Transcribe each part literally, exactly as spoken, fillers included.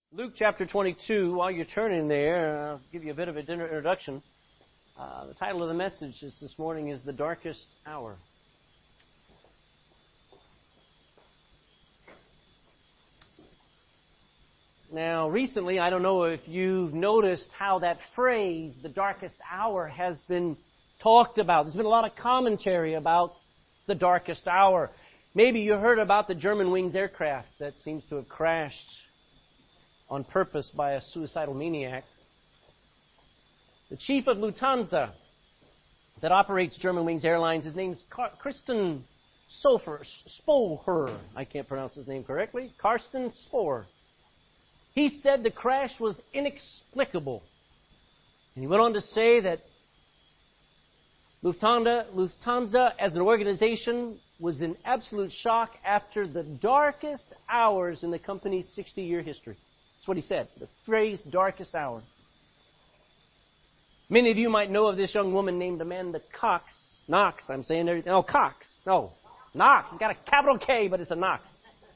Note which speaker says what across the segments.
Speaker 1: Luke chapter twenty-two, while you're turning there, I'll give you a bit of an introduction. Uh, the title of the message is, this morning is The Darkest Hour. Now, recently, I don't know if you've noticed how that phrase, the darkest hour, has been talked about. There's been a lot of commentary about the darkest hour. Maybe you heard about the Germanwings aircraft that seems to have crashed on purpose by a suicidal maniac. The chief of Lufthansa that operates Germanwings Airlines, his name's Car- Carsten Spohr. Spohr. I can't pronounce his name correctly. Carsten Spohr. He said the crash was inexplicable. And he went on to say that Lufthansa, Lufthansa as an organization was in absolute shock after the darkest hours in the company's sixty-year history. That's what he said, the phrase darkest hour. Many of you might know of this young woman named Amanda Cox. Knox, I'm saying everything. No, Cox. No, Knox. It's got a capital K, but it's a Knox.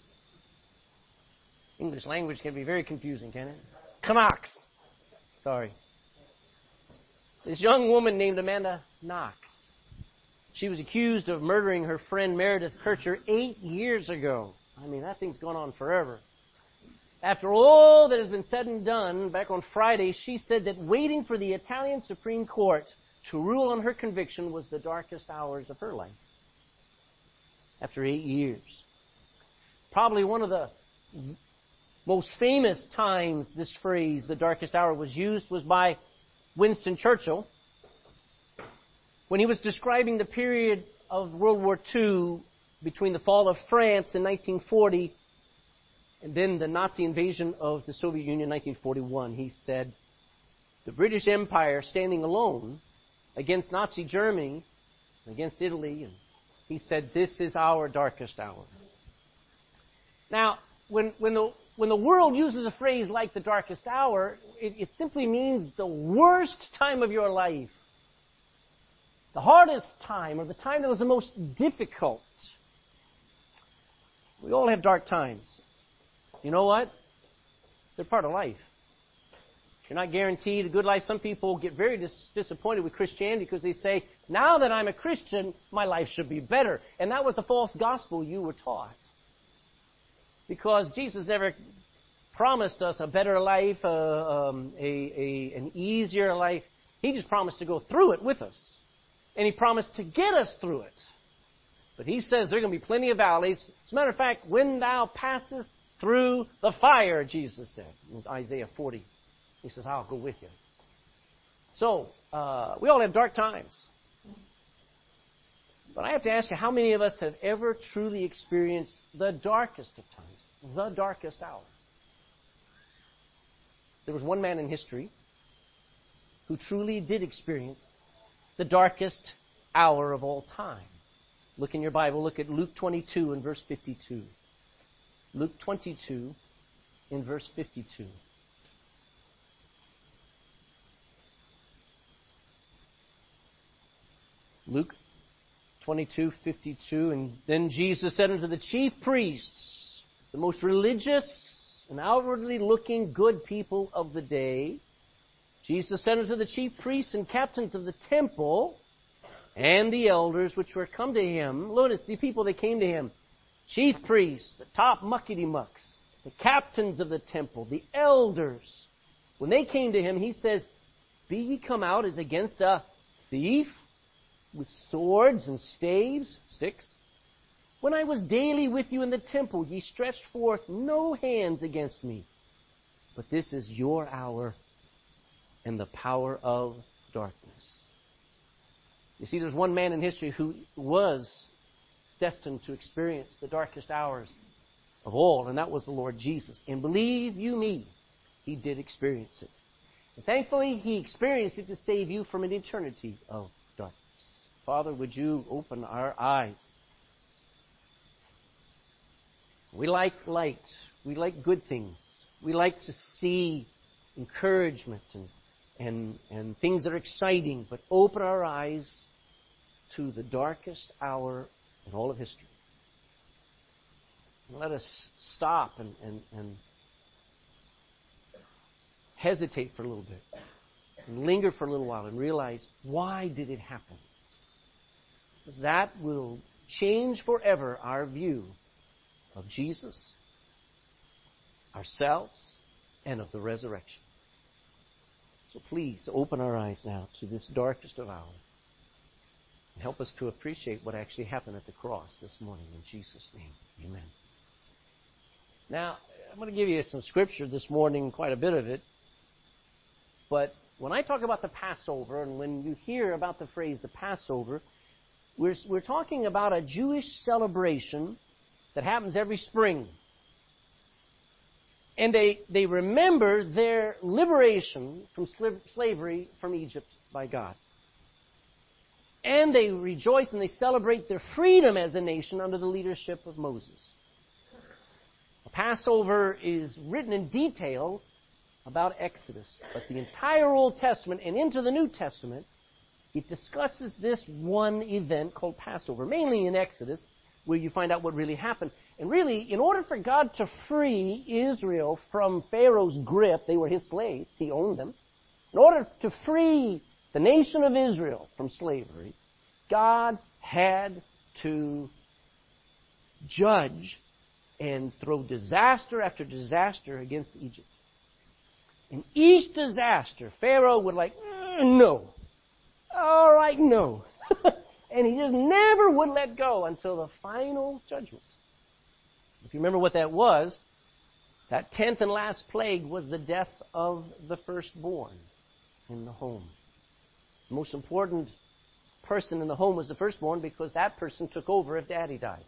Speaker 1: English language can be very confusing, can it? Knox. Sorry. This young woman named Amanda Knox. She was accused of murdering her friend Meredith Kircher eight years ago. I mean, that thing's gone on forever. After all that has been said and done, back on Friday, she said that waiting for the Italian Supreme Court to rule on her conviction was the darkest hours of her life. After eight years. Probably one of the most famous times this phrase, the darkest hour, was used was by Winston Churchill when he was describing the period of World War Two between the fall of France in nineteen forty and then the Nazi invasion of the Soviet Union in nineteen forty-one. He said, the British Empire standing alone against Nazi Germany, against Italy, and he said, this is our darkest hour. Now, when, when, the, when the world uses a phrase like the darkest hour, it, it simply means the worst time of your life. The hardest time, or the time that was the most difficult. We all have dark times. You know what? They're part of life. You're not guaranteed a good life. Some people get very dis- disappointed with Christianity because they say, now that I'm a Christian, my life should be better. And that was the false gospel you were taught. Because Jesus never promised us a better life, uh, um, a, a, an easier life. He just promised to go through it with us. And He promised to get us through it. But He says there are going to be plenty of valleys. As a matter of fact, when thou passest through the fire, Jesus said in Isaiah forty. He says, I'll go with you. So, uh, we all have dark times. But I have to ask you, how many of us have ever truly experienced the darkest of times? The darkest hour? There was one man in history who truly did experience the darkest hour of all time. Look in your Bible, look at Luke twenty-two and verse fifty-two. Luke twenty-two in verse fifty-two. Luke twenty-two fifty-two. And then Jesus said unto the chief priests, the most religious and outwardly looking good people of the day, Jesus said unto the chief priests and captains of the temple and the elders which were come to Him. Notice the people that came to Him. Chief priests, the top muckety-mucks, the captains of the temple, the elders. When they came to Him, He says, be ye come out as against a thief with swords and staves, sticks? When I was daily with you in the temple, ye stretched forth no hands against me. But this is your hour and the power of darkness. You see, there's one man in history who was destined to experience the darkest hours of all, and that was the Lord Jesus. And believe you me, He did experience it. And thankfully, He experienced it to save you from an eternity of darkness. Father, would you open our eyes? We like light. We like good things. We like to see encouragement and, and, and things that are exciting, but open our eyes to the darkest hour in all of history. Let us stop and, and, and hesitate for a little bit and linger for a little while and realize, why did it happen? Because that will change forever our view of Jesus, ourselves, and of the resurrection. So please open our eyes now to this darkest of hours and help us to appreciate what actually happened at the cross this morning. In Jesus' name, amen. Now, I'm going to give you some scripture this morning, quite a bit of it. But when I talk about the Passover, and when you hear about the phrase the Passover, we're, we're talking about a Jewish celebration that happens every spring. And they, they remember their liberation from sl- slavery from Egypt by God. And they rejoice and they celebrate their freedom as a nation under the leadership of Moses. The Passover is written in detail about Exodus, but the entire Old Testament and into the New Testament, it discusses this one event called Passover, mainly in Exodus, where you find out what really happened. And really, in order for God to free Israel from Pharaoh's grip, they were his slaves, he owned them. In order to free the nation of Israel from slavery, God had to judge and throw disaster after disaster against Egypt. In each disaster, Pharaoh would like, mm, no. All right, no. And he just never would let go until the final judgment. If you remember what that was, that tenth and last plague was the death of the firstborn in the home. The most important person in the home was the firstborn because that person took over if daddy died.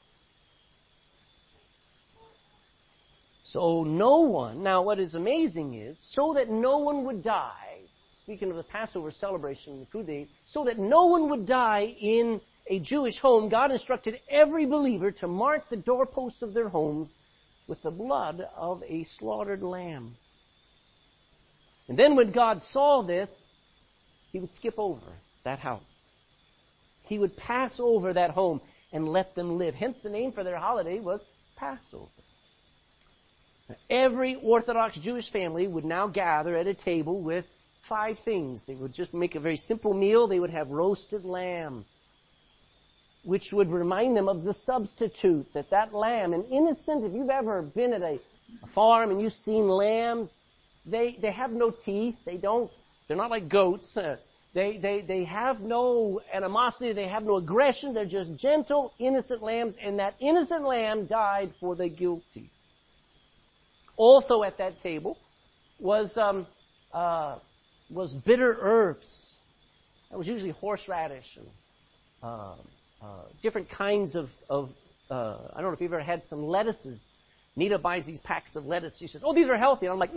Speaker 1: So no one, now what is amazing is, so that no one would die, speaking of the Passover celebration, the food they ate, so that no one would die in a Jewish home, God instructed every believer to mark the doorposts of their homes with the blood of a slaughtered lamb. And then when God saw this, he would skip over that house. He would pass over that home and let them live. Hence the name for their holiday was Passover. Now, every Orthodox Jewish family would now gather at a table with five things. They would just make a very simple meal. They would have roasted lamb, which would remind them of the substitute, that that lamb, an innocent, if you've ever been at a, a farm and you've seen lambs, they, they have no teeth. They don't, they're not like goats. Uh, they, they, they have no animosity. They have no aggression. They're just gentle, innocent lambs, and that innocent lamb died for the guilty. Also at that table was, um, uh, was bitter herbs. That was usually horseradish and, um, Uh, different kinds of, of uh, I don't know if you've ever had some lettuces. Nita buys these packs of lettuce. She says, oh, these are healthy. And I'm like,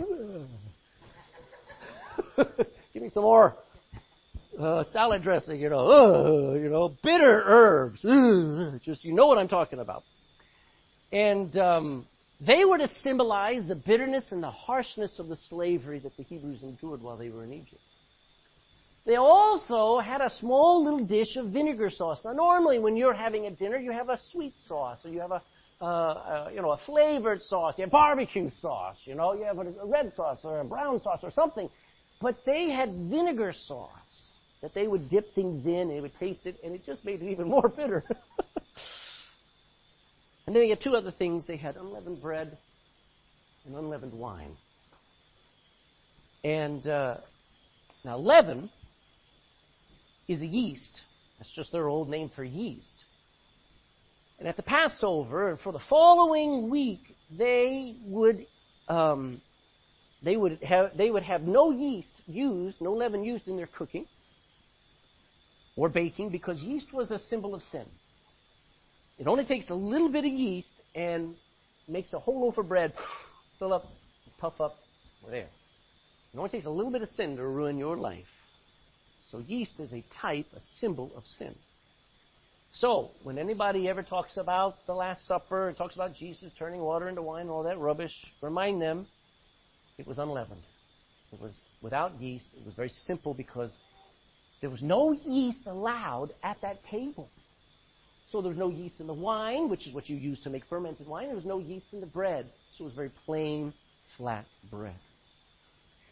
Speaker 1: give me some more uh, salad dressing, you know. Uh, you know, bitter herbs. Uh, just, you know what I'm talking about. And um, they were to symbolize the bitterness and the harshness of the slavery that the Hebrews endured while they were in Egypt. They also had a small little dish of vinegar sauce. Now, normally when you're having a dinner, you have a sweet sauce, or you have a, uh, uh, you know, a flavored sauce, you have barbecue sauce, you know, you have a, a red sauce or a brown sauce or something. But they had vinegar sauce that they would dip things in, and they would taste it, and it just made it even more bitter. And then they had two other things. They had unleavened bread and unleavened wine. And uh, now leaven is a yeast. That's just their old name for yeast. And at the Passover, and for the following week, they would um, they would have they would have no yeast used, no leaven used in their cooking or baking, because yeast was a symbol of sin. It only takes a little bit of yeast and makes a whole loaf of bread fill up, puff up, there. It only takes a little bit of sin to ruin your life. So yeast is a type, a symbol of sin. So when anybody ever talks about the Last Supper and talks about Jesus turning water into wine and all that rubbish, remind them it was unleavened. It was without yeast. It was very simple because there was no yeast allowed at that table. So there was no yeast in the wine, which is what you use to make fermented wine. There was no yeast in the bread. So it was very plain, flat bread.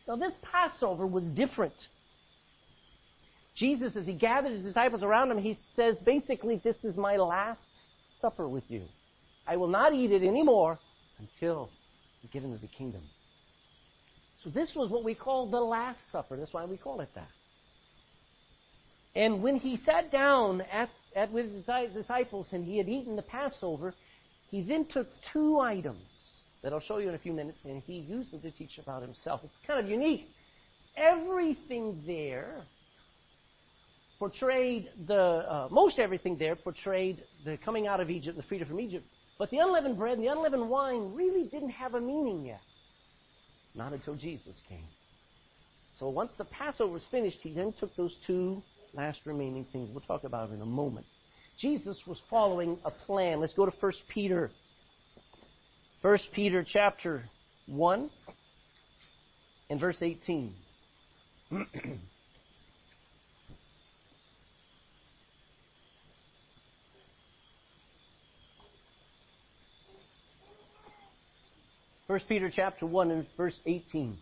Speaker 1: Now, this Passover was different. Jesus, as he gathered his disciples around him, he says, basically, this is my last supper with you. I will not eat it anymore until you get into the kingdom. So this was what we call the Last Supper. That's why we call it that. And when he sat down at, at with his disciples and he had eaten the Passover, he then took two items that I'll show you in a few minutes, and he used them to teach about himself. It's kind of unique. Everything there portrayed the, uh, most everything there portrayed the coming out of Egypt, the freedom from Egypt. But the unleavened bread and the unleavened wine really didn't have a meaning yet. Not until Jesus came. So once the Passover was finished, he then took those two last remaining things. We'll talk about it in a moment. Jesus was following a plan. Let's go to First Peter. First Peter chapter one and verse eighteen. First Peter chapter one and verse eighteen.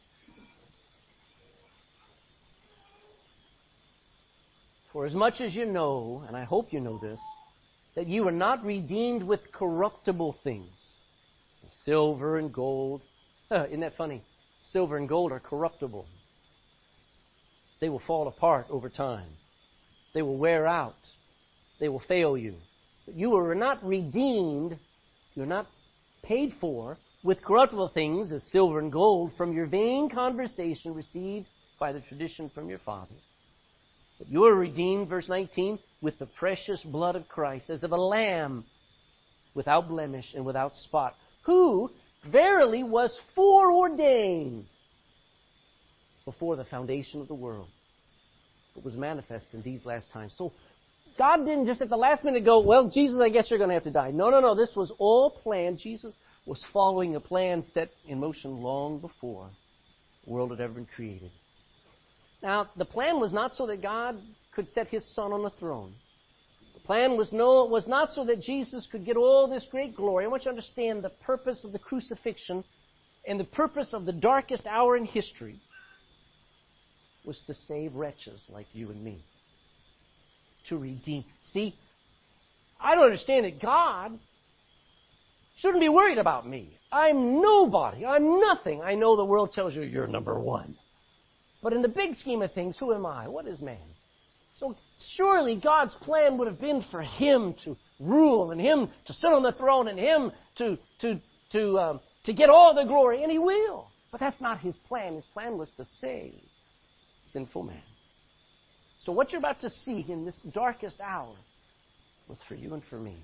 Speaker 1: For as much as you know, and I hope you know this, that you are not redeemed with corruptible things, silver and gold. Huh, isn't that funny? Silver and gold are corruptible. They will fall apart over time. They will wear out. They will fail you. But you are not redeemed, you're not paid for, with corruptible things as silver and gold from your vain conversation received by the tradition from your fathers. But you are redeemed, verse nineteen, with the precious blood of Christ, as of a lamb without blemish and without spot, who verily was foreordained before the foundation of the world, but was manifest in these last times. So God didn't just at the last minute go, well, Jesus, I guess you're going to have to die. No, no, no. This was all planned. Jesus was following a plan set in motion long before the world had ever been created. Now, the plan was not so that God could set his Son on the throne. The plan was, no, was not so that Jesus could get all this great glory. I want you to understand the purpose of the crucifixion and the purpose of the darkest hour in history was to save wretches like you and me. To redeem. See, I don't understand it. God shouldn't be worried about me. I'm nobody. I'm nothing. I know the world tells you you're number one. But in the big scheme of things, who am I? What is man? So surely God's plan would have been for him to rule and him to sit on the throne and him to to to um, to get all the glory, and he will. But that's not his plan. His plan was to save sinful man. So what you're about to see in this darkest hour was for you and for me.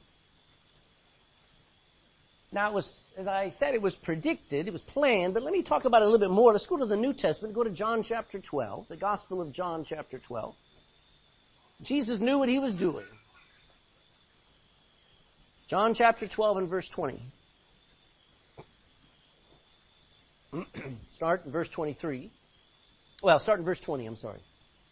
Speaker 1: Now, it was, as I said, it was predicted, it was planned, but let me talk about it a little bit more. Let's go to the New Testament, go to John chapter twelve, the Gospel of John chapter twelve. Jesus knew what he was doing. John chapter twelve and verse twenty. Start in verse twenty-three. Well, start in verse twenty, I'm sorry.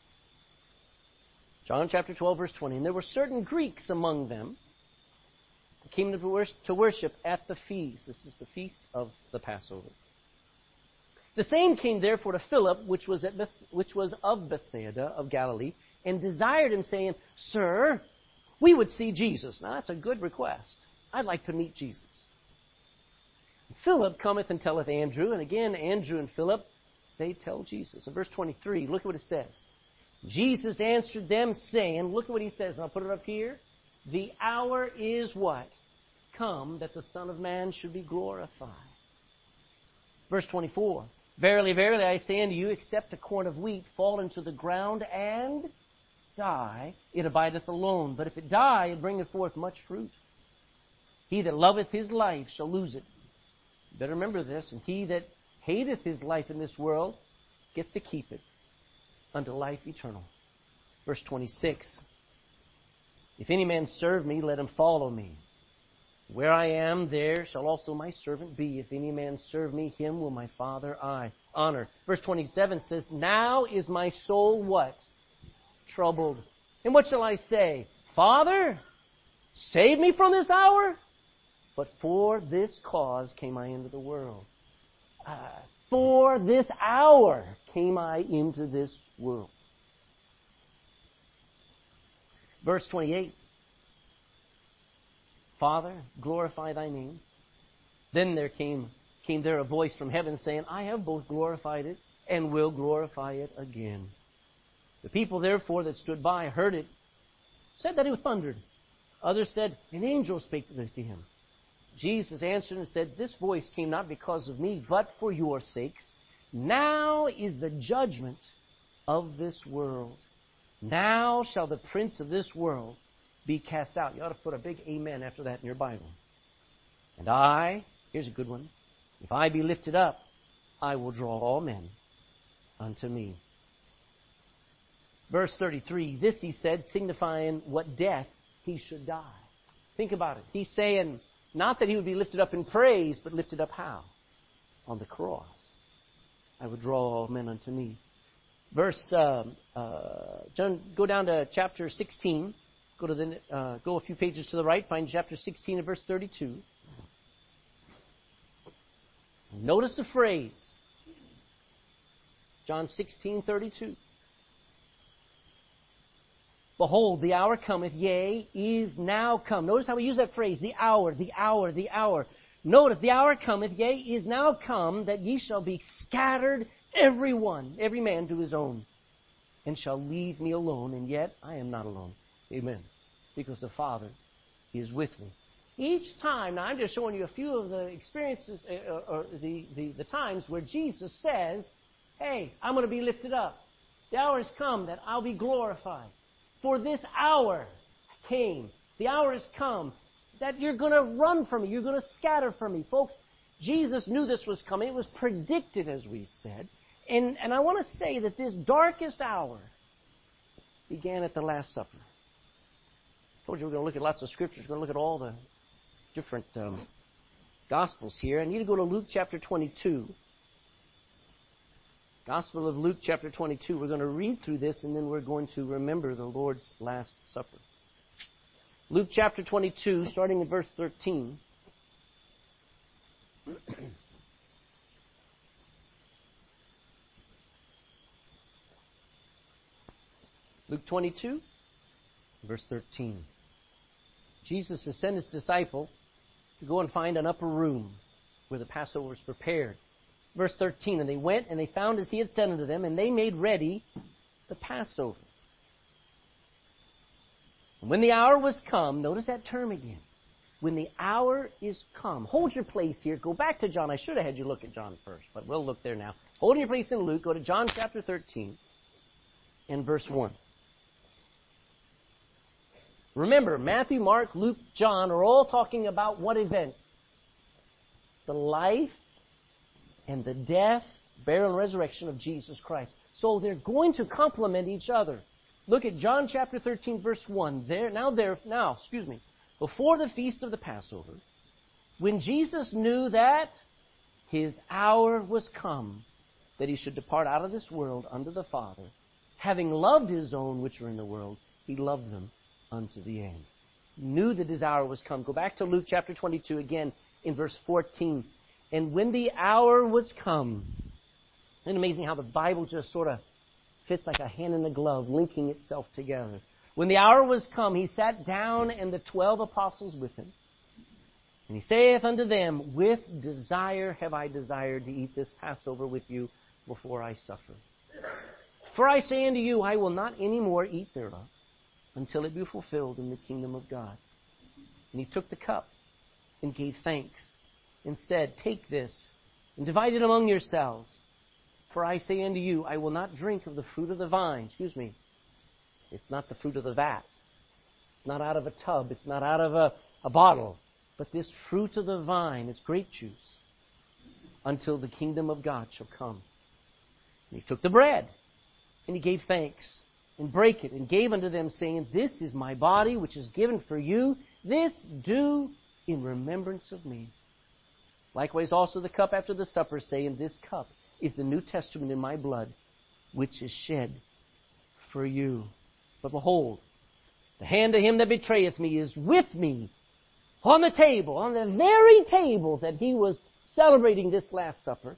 Speaker 1: John chapter twelve, verse twenty. And there were certain Greeks among them who came to worship at the feast. This is the feast of the Passover. The same came therefore to Philip, which was, at Beth, which was of Bethsaida of Galilee, and desired him, saying, Sir, we would see Jesus. Now that's a good request. I'd like to meet Jesus. Philip cometh and telleth Andrew, and again Andrew and Philip, they tell Jesus. In verse twenty-three, look at what it says. Jesus answered them, saying, look at what he says, and I'll put it up here. The hour is what? Come, that the Son of Man should be glorified. Verse twenty-four, Verily, verily, I say unto you, except a corn of wheat fall into the ground and die, it abideth alone. But if it die, it bringeth forth much fruit. He that loveth his life shall lose it. You better remember this. And he that hateth his life in this world gets to keep it unto life eternal. Verse twenty-six, If any man serve me, let him follow me. Where I am, there shall also my servant be. If any man serve me, him will my Father I honor. Verse twenty-seven says, Now is my soul what? Troubled. And what shall I say? Father, save me from this hour? But for this cause came I into the world. Uh, For this hour came I into this world. Verse twenty-eight. Father, glorify thy name. Then there came, came there a voice from heaven saying, I have both glorified it and will glorify it again. The people therefore that stood by heard it, said that it thundered. Others said, an angel spake to him. Jesus answered and said, this voice came not because of me, but for your sakes. Now is the judgment of this world. Now shall the prince of this world be cast out. You ought to put a big amen after that in your Bible. And I, here's a good one, if I be lifted up, I will draw all men unto me. Verse thirty-three, this he said, signifying what death he should die. Think about it. He's saying, not that he would be lifted up in praise, but lifted up how? On the cross. I would draw all men unto me. Verse, um, uh, John, go down to chapter sixteen. Go to the, uh, go a few pages to the right. Find chapter sixteen and verse thirty-two. Notice the phrase. John sixteen thirty-two. Behold, the hour cometh, yea, is now come. Notice how we use that phrase, the hour, the hour, the hour. Notice, the hour cometh, yea, is now come, that ye shall be scattered, every one, every man to his own, and shall leave me alone, and yet I am not alone. Amen. Because the Father is with me. Each time, now I'm just showing you a few of the experiences, uh, or the, the, the times where Jesus says, hey, I'm going to be lifted up. The hour has come that I'll be glorified. For this hour came. The hour has come that you're going to run from me. You're going to scatter from me. Folks, Jesus knew this was coming. It was predicted, as we said. And, and I want to say that this darkest hour began at the Last Supper. I told you we're going to look at lots of scriptures. We're going to look at all the different um, Gospels here. I need to go to Luke chapter twenty-two. Gospel of Luke chapter twenty-two. We're going to read through this and then we're going to remember the Lord's Last Supper. Luke chapter twenty-two, starting in verse thirteen. Luke twenty-two, verse thirteen. Jesus has sent his disciples to go and find an upper room where the Passover was prepared. Verse thirteen, and they went and they found as he had said unto them, and they made ready the Passover. And when the hour was come, notice that term again. When the hour is come. Hold your place here. Go back to John. I should have had you look at John first, but we'll look there now. Hold your place in Luke. Go to John chapter thirteen and verse one. Remember, Matthew, Mark, Luke, John are all talking about what events? The life and the death, burial, and resurrection of Jesus Christ. So they're going to complement each other. Look at John chapter thirteen, verse one. There, now, there, now, excuse me. Before the feast of the Passover, when Jesus knew that his hour was come, that he should depart out of this world unto the Father, having loved his own which are in the world, he loved them unto the end. He knew that his hour was come. Go back to Luke chapter twenty-two again in verse fourteen. And when the hour was come, isn't it amazing how the Bible just sort of fits like a hand in a glove, linking itself together. When the hour was come, he sat down, and the twelve apostles with him. And he saith unto them, with desire have I desired to eat this Passover with you before I suffer. For I say unto you, I will not any more eat thereof, until it be fulfilled in the kingdom of God. And he took the cup, and gave thanks, and said, take this, and divide it among yourselves. For I say unto you, I will not drink of the fruit of the vine. Excuse me. It's not the fruit of the vat. It's not out of a tub. It's not out of a, a bottle. But this fruit of the vine is grape juice, until the kingdom of God shall come. And he took the bread, and he gave thanks, and brake it, and gave unto them, saying, this is my body, which is given for you. This do in remembrance of me. Likewise also the cup after the supper, saying, this cup is the New Testament in my blood, which is shed for you. But behold, the hand of him that betrayeth me is with me on the table, on the very table that he was celebrating this Last Supper.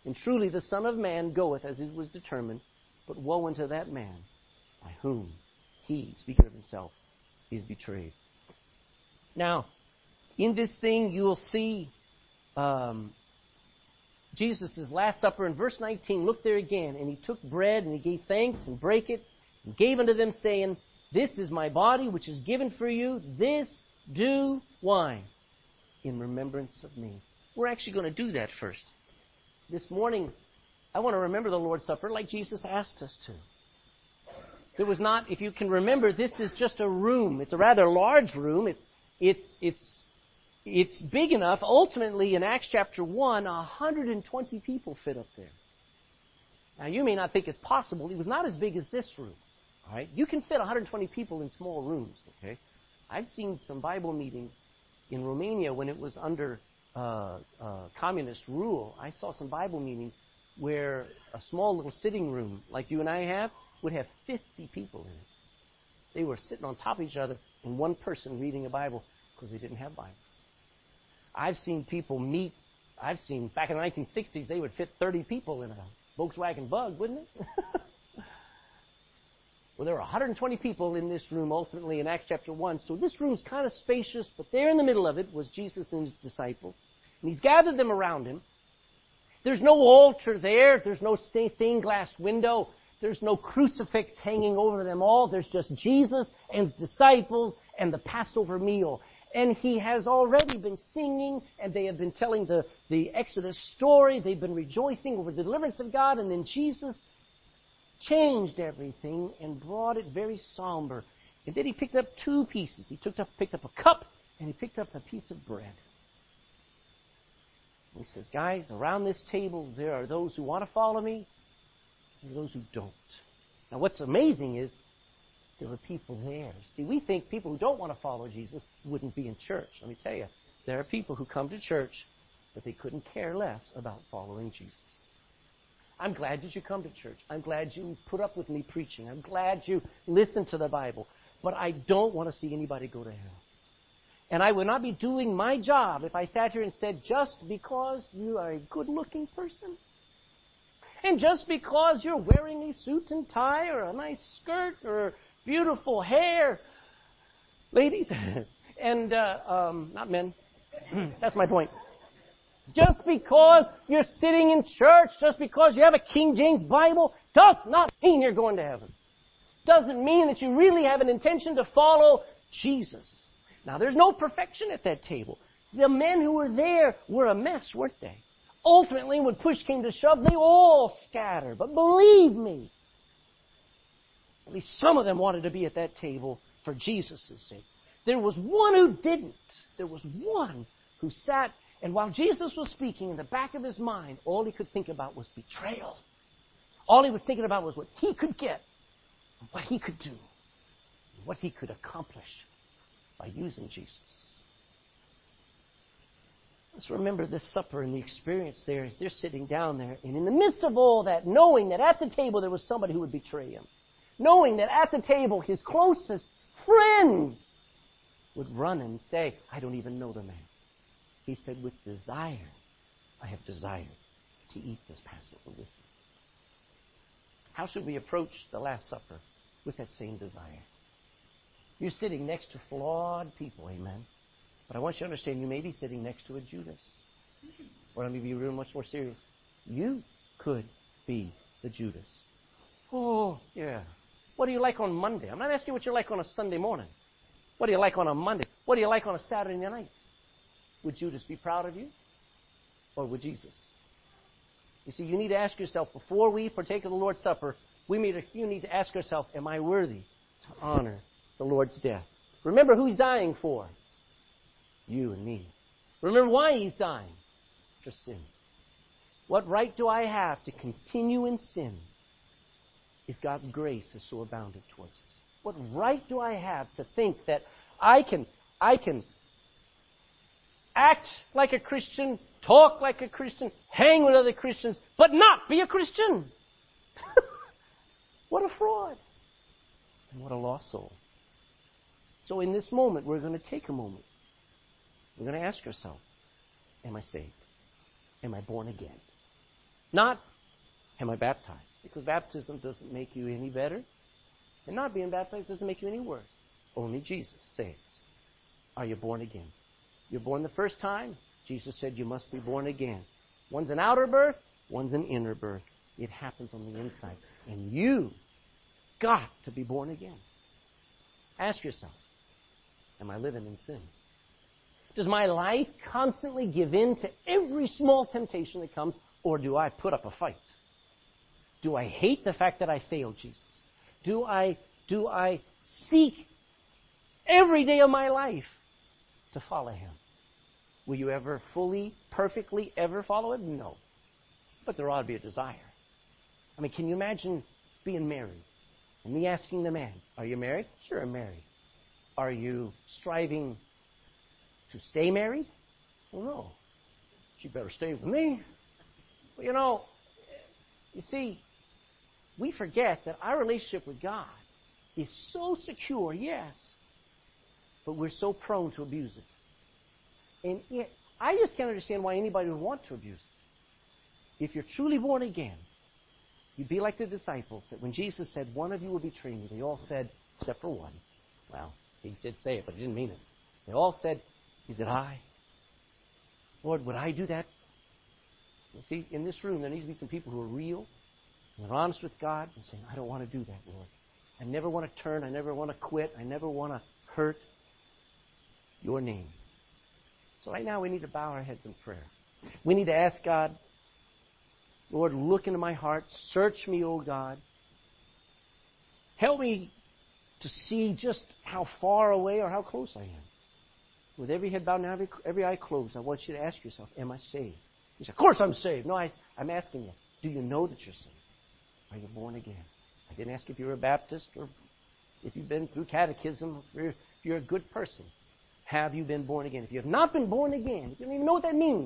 Speaker 1: And truly the Son of Man goeth as it was determined, but woe unto that man by whom he, speaking of himself, is betrayed. Now, in this thing you will see um, Jesus' Last Supper in verse nineteen. Look there again. And he took bread and he gave thanks and brake it and gave unto them, saying, This is my body which is given for you. This do why? In remembrance of me. We're actually going to do that first. This morning, I want to remember the Lord's Supper like Jesus asked us to. There was not, if you can remember, this is just a room. It's a rather large room. It's it's it's it's big enough. Ultimately, in Acts chapter one, one hundred twenty people fit up there. Now, you may not think it's possible. It was not as big as this room. All right, you can fit one hundred twenty people in small rooms. Okay, I've seen some Bible meetings in Romania when it was under uh, uh, communist rule. I saw some Bible meetings where a small little sitting room, like you and I have, would have fifty people in it. They were sitting on top of each other and one person reading a Bible because they didn't have Bibles. I've seen people meet. I've seen, back in the nineteen sixties, they would fit thirty people in a Volkswagen Bug, wouldn't it? Well, there were one hundred twenty people in this room ultimately in Acts chapter one. So this room's kind of spacious, but there in the middle of it was Jesus and his disciples. And he's gathered them around him. There's no altar there. There's no stained glass window. There's no crucifix hanging over them all. There's just Jesus and his disciples and the Passover meal. And he has already been singing, and they have been telling the, the Exodus story. They've been rejoicing over the deliverance of God. And then Jesus changed everything and brought it very somber. And then he picked up two pieces. He took up, picked up a cup, and he picked up a piece of bread. And he says, guys, around this table, there are those who want to follow me, and those who don't. Now, what's amazing is there were people there. See, we think people who don't want to follow Jesus wouldn't be in church. Let me tell you, there are people who come to church, but they couldn't care less about following Jesus. I'm glad that you come to church. I'm glad you put up with me preaching. I'm glad you listen to the Bible. But I don't want to see anybody go to hell. And I would not be doing my job if I sat here and said, just because you are a good-looking person, and just because you're wearing a suit and tie or a nice skirt or beautiful hair, ladies, and uh, um, not men, that's my point. Just because you're sitting in church, just because you have a King James Bible, does not mean you're going to heaven. Doesn't mean that you really have an intention to follow Jesus. Now, there's no perfection at that table. The men who were there were a mess, weren't they? Ultimately, when push came to shove, they all scattered. But believe me, at least some of them wanted to be at that table for Jesus' sake. There was one who didn't. There was one who sat, and while Jesus was speaking, in the back of his mind, all he could think about was betrayal. All he was thinking about was what he could get, what he could do, what he could accomplish by using Jesus. Let's remember this supper and the experience there as they're sitting down there. And in the midst of all that, knowing that at the table there was somebody who would betray him. Knowing that at the table his closest friends would run and say, I don't even know the man. He said, with desire, I have desired to eat this Passover with you. How should we approach the Last Supper? With that same desire. You're sitting next to flawed people, amen? But I want you to understand you may be sitting next to a Judas. Or let me be real much more serious. You could be the Judas. Oh, yeah. What do you like on Monday? I'm not asking you what you like on a Sunday morning. What do you like on a Monday? What do you like on a Saturday night? Would Judas be proud of you? Or would Jesus? You see, you need to ask yourself, before we partake of the Lord's Supper, we need, you need to ask yourself, am I worthy to honor the Lord's death? Remember who he's dying for. You and me. Remember why he's dying. For sin. What right do I have to continue in sin if God's grace has so abounded towards us? What right do I have to think that I can, I can act like a Christian, talk like a Christian, hang with other Christians, but not be a Christian? What a fraud. And what a lost soul. So in this moment, we're going to take a moment. We're going to ask ourselves, am I saved? Am I born again? Not, am I baptized? Because baptism doesn't make you any better. And not being baptized doesn't make you any worse. Only Jesus saves. Are you born again? You're born the first time. Jesus said you must be born again. One's an outer birth, one's an inner birth. It happens on the inside. And you got to be born again. Ask yourself, am I living in sin? Does my life constantly give in to every small temptation that comes, or do I put up a fight? Do I hate the fact that I failed Jesus? Do I, do I seek every day of my life to follow Him? Will you ever fully, perfectly, ever follow Him? No. But there ought to be a desire. I mean, can you imagine being married and me asking the man, are you married? Sure, I'm married. Are you striving to stay married? Well, no. She better stay with me. Well, you know, you see, we forget that our relationship with God is so secure, yes, but we're so prone to abuse it. And it, I just can't understand why anybody would want to abuse it. If you're truly born again, you'd be like the disciples, that when Jesus said, one of you will betray me, they all said, except for one. Well, He did say it, but He didn't mean it. They all said, He said, I. Lord, would I do that? You see, in this room, there needs to be some people who are real, and they're honest with God, and saying, I don't want to do that, Lord. I never want to turn. I never want to quit. I never want to hurt your name. So right now we need to bow our heads in prayer. We need to ask God, Lord, look into my heart. Search me, O God. Help me to see just how far away or how close I am. With every head bowed and every, every eye closed, I want you to ask yourself, am I saved? You say, of course I'm saved. No, I, I'm asking you, do you know that you're saved? Are you born again? I didn't ask if you were a Baptist or if you've been through catechism, or if you're a good person. Have you been born again? If you have not been born again, if you don't even know what that means,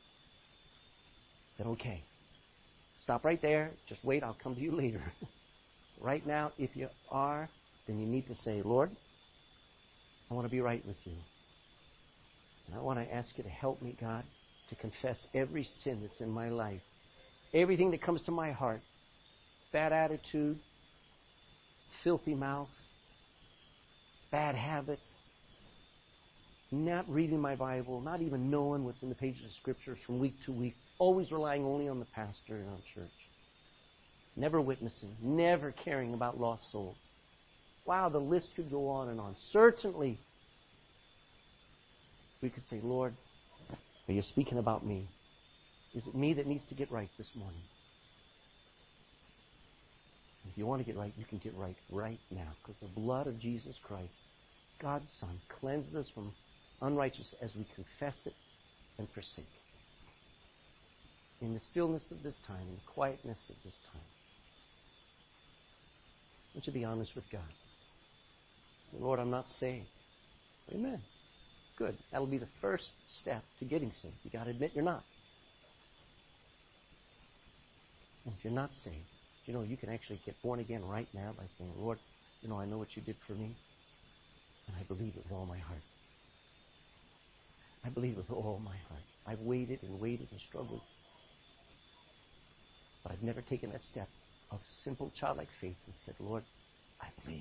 Speaker 1: then okay. Stop right there. Just wait. I'll come to you later. Right now, if you are, then you need to say, Lord, I want to be right with you. And I want to ask you to help me, God, to confess every sin that's in my life. Everything that comes to my heart. Bad attitude, filthy mouth, bad habits, not reading my Bible, not even knowing what's in the pages of Scriptures from week to week, always relying only on the pastor and on church. Never witnessing, never caring about lost souls. Wow, the list could go on and on. Certainly, we could say, Lord, are you speaking about me? Is it me that needs to get right this morning? If you want to get right, you can get right right now. Because the blood of Jesus Christ, God's Son, cleanses us from unrighteousness as we confess it and forsake it. In the stillness of this time, in the quietness of this time, I want you to be honest with God. Lord, I'm not saved. Amen. Good. That'll be the first step to getting saved. You've got to admit you're not. And if you're not saved, you know, you can actually get born again right now by saying, Lord, you know, I know what you did for me, and I believe it with all my heart. I believe it with all my heart. I've waited and waited and struggled, but I've never taken that step of simple childlike faith and said, Lord, I believe.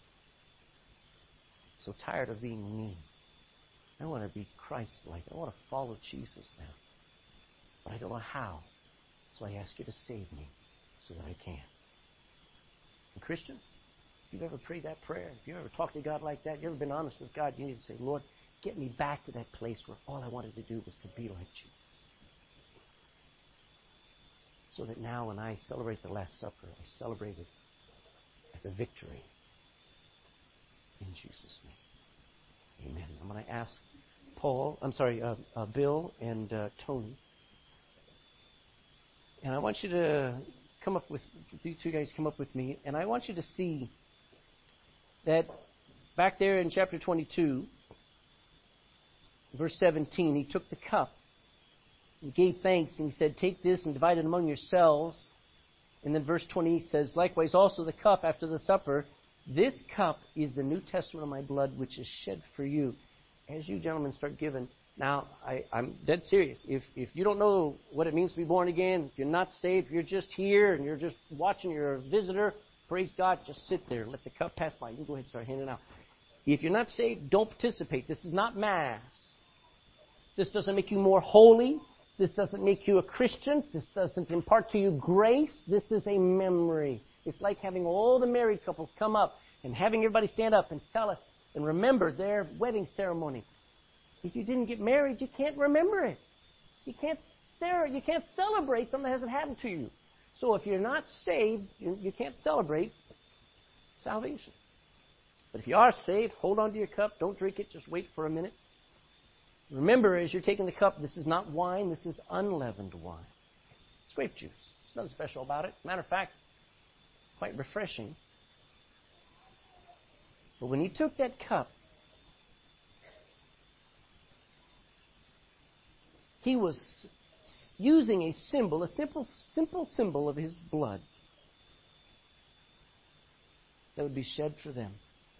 Speaker 1: So tired of being me. I want to be Christ-like. I want to follow Jesus now. But I don't know how. So I ask you to save me so that I can. And Christian, if you've ever prayed that prayer, if you've ever talked to God like that, you've ever been honest with God, you need to say, Lord, get me back to that place where all I wanted to do was to be like Jesus. So that now when I celebrate the Last Supper, I celebrate it as a victory. In Jesus' name. Amen. I'm going to ask Paul, I'm sorry, uh, uh, Bill and uh, Tony. And I want you to come up with, you two guys come up with me, and I want you to see that back there in chapter twenty-two, verse seventeen, he took the cup, he gave thanks, and he said, take this and divide it among yourselves. And then verse twenty says, likewise also the cup after the supper. This cup is the New Testament of my blood, which is shed for you. As you gentlemen start giving, Now, I, I'm dead serious. If if you don't know what it means to be born again, if you're not saved, if you're just here and you're just watching, you're a visitor, praise God, just sit there. Let the cup pass by. You can go ahead and start handing out. If you're not saved, don't participate. This is not Mass. This doesn't make you more holy. This doesn't make you a Christian. This doesn't impart to you grace. This is a memory. It's like having all the married couples come up and having everybody stand up and tell us and remember their wedding ceremony. If you didn't get married, you can't remember it. You can't you can't celebrate something that hasn't happened to you. So if you're not saved, you, you can't celebrate salvation. But if you are saved, hold on to your cup. Don't drink it. Just wait for a minute. Remember, as you're taking the cup, this is not wine. This is unleavened wine. It's grape juice. There's nothing special about it. Matter of fact, quite refreshing. But when he took that cup, he was using a symbol, a simple, simple symbol of his blood that would be shed for them.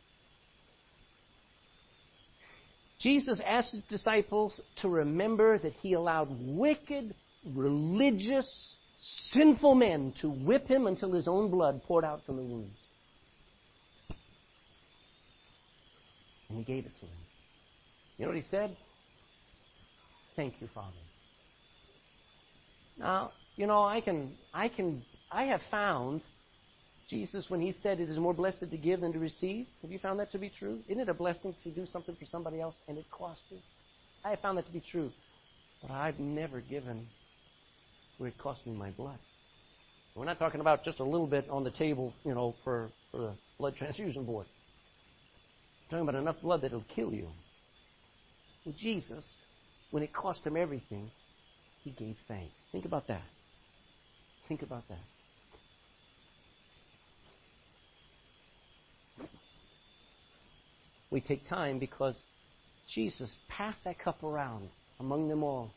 Speaker 1: Jesus asked his disciples to remember that he allowed wicked, religious, sinful men to whip him until his own blood poured out from the wounds. And he gave it to them. You know what he said? Thank you, Father. Now, you know, I can, I can, I have found Jesus, when he said it is more blessed to give than to receive, have you found that to be true? Isn't it a blessing to do something for somebody else and it costs you? I have found that to be true. But I've never given where it cost me my blood. We're not talking about just a little bit on the table, you know, for, for the blood transfusion board. We're talking about enough blood that it'll kill you. Well, Jesus, when it cost him everything, he gave thanks. Think about that. Think about that. We take time because Jesus passed that cup around among them all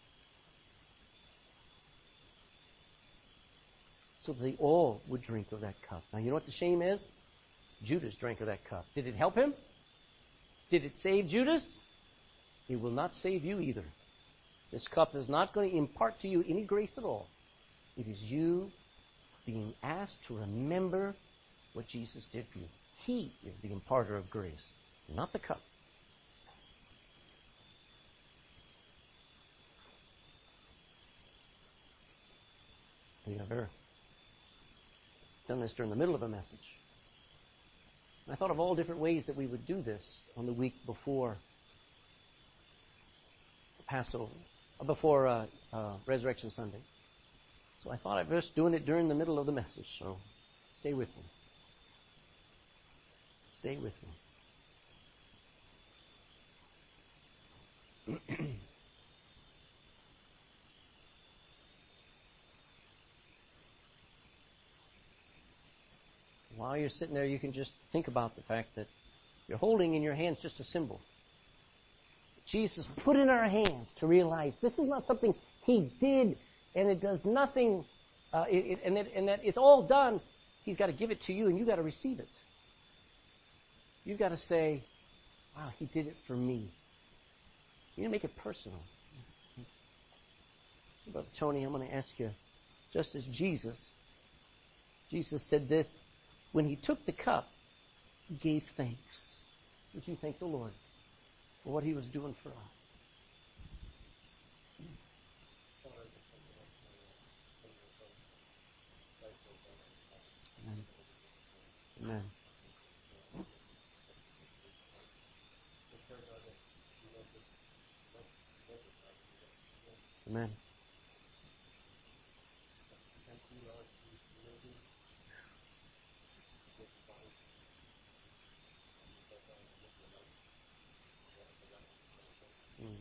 Speaker 1: so that they all would drink of that cup. Now, you know what the shame is? Judas drank of that cup. Did it help him? Did it save Judas? It will not save you either. This cup is not going to impart to you any grace at all. It is you being asked to remember what Jesus did for you. He is the imparter of grace, not the cup. Have you ever done this during the middle of a message? I thought of all different ways that we would do this on the week before Passover, before uh, uh, Resurrection Sunday. So I thought I'd just doing it during the middle of the message. So stay with me. Stay with me. While you're sitting there, you can just think about the fact that you're holding in your hands just a symbol. Jesus put in our hands to realize this is not something he did and it does nothing, uh, it, it, and, that, and that it's all done. He's got to give it to you and you've got to receive it. You've got to say, wow, he did it for me. You make it personal. Brother Tony, I'm going to ask you, just as Jesus, Jesus said this, when he took the cup, he gave thanks. Would you thank the Lord for what he was doing for us? Amen. Amen. Amen. Mm.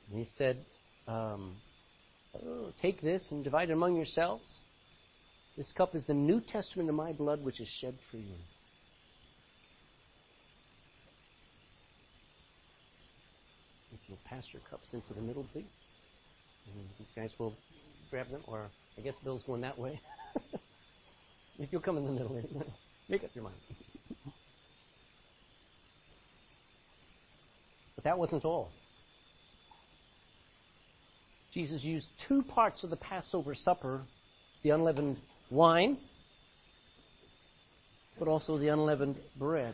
Speaker 1: And he said, um, oh, take this and divide it among yourselves. This cup is the New Testament of my blood, which is shed for you. If you'll pass your cups into the middle, please. And these guys will grab them, or I guess Bill's going that way. If you'll come in the middle, make up your mind. But that wasn't all. Jesus used two parts of the Passover supper, the unleavened wine, but also the unleavened bread.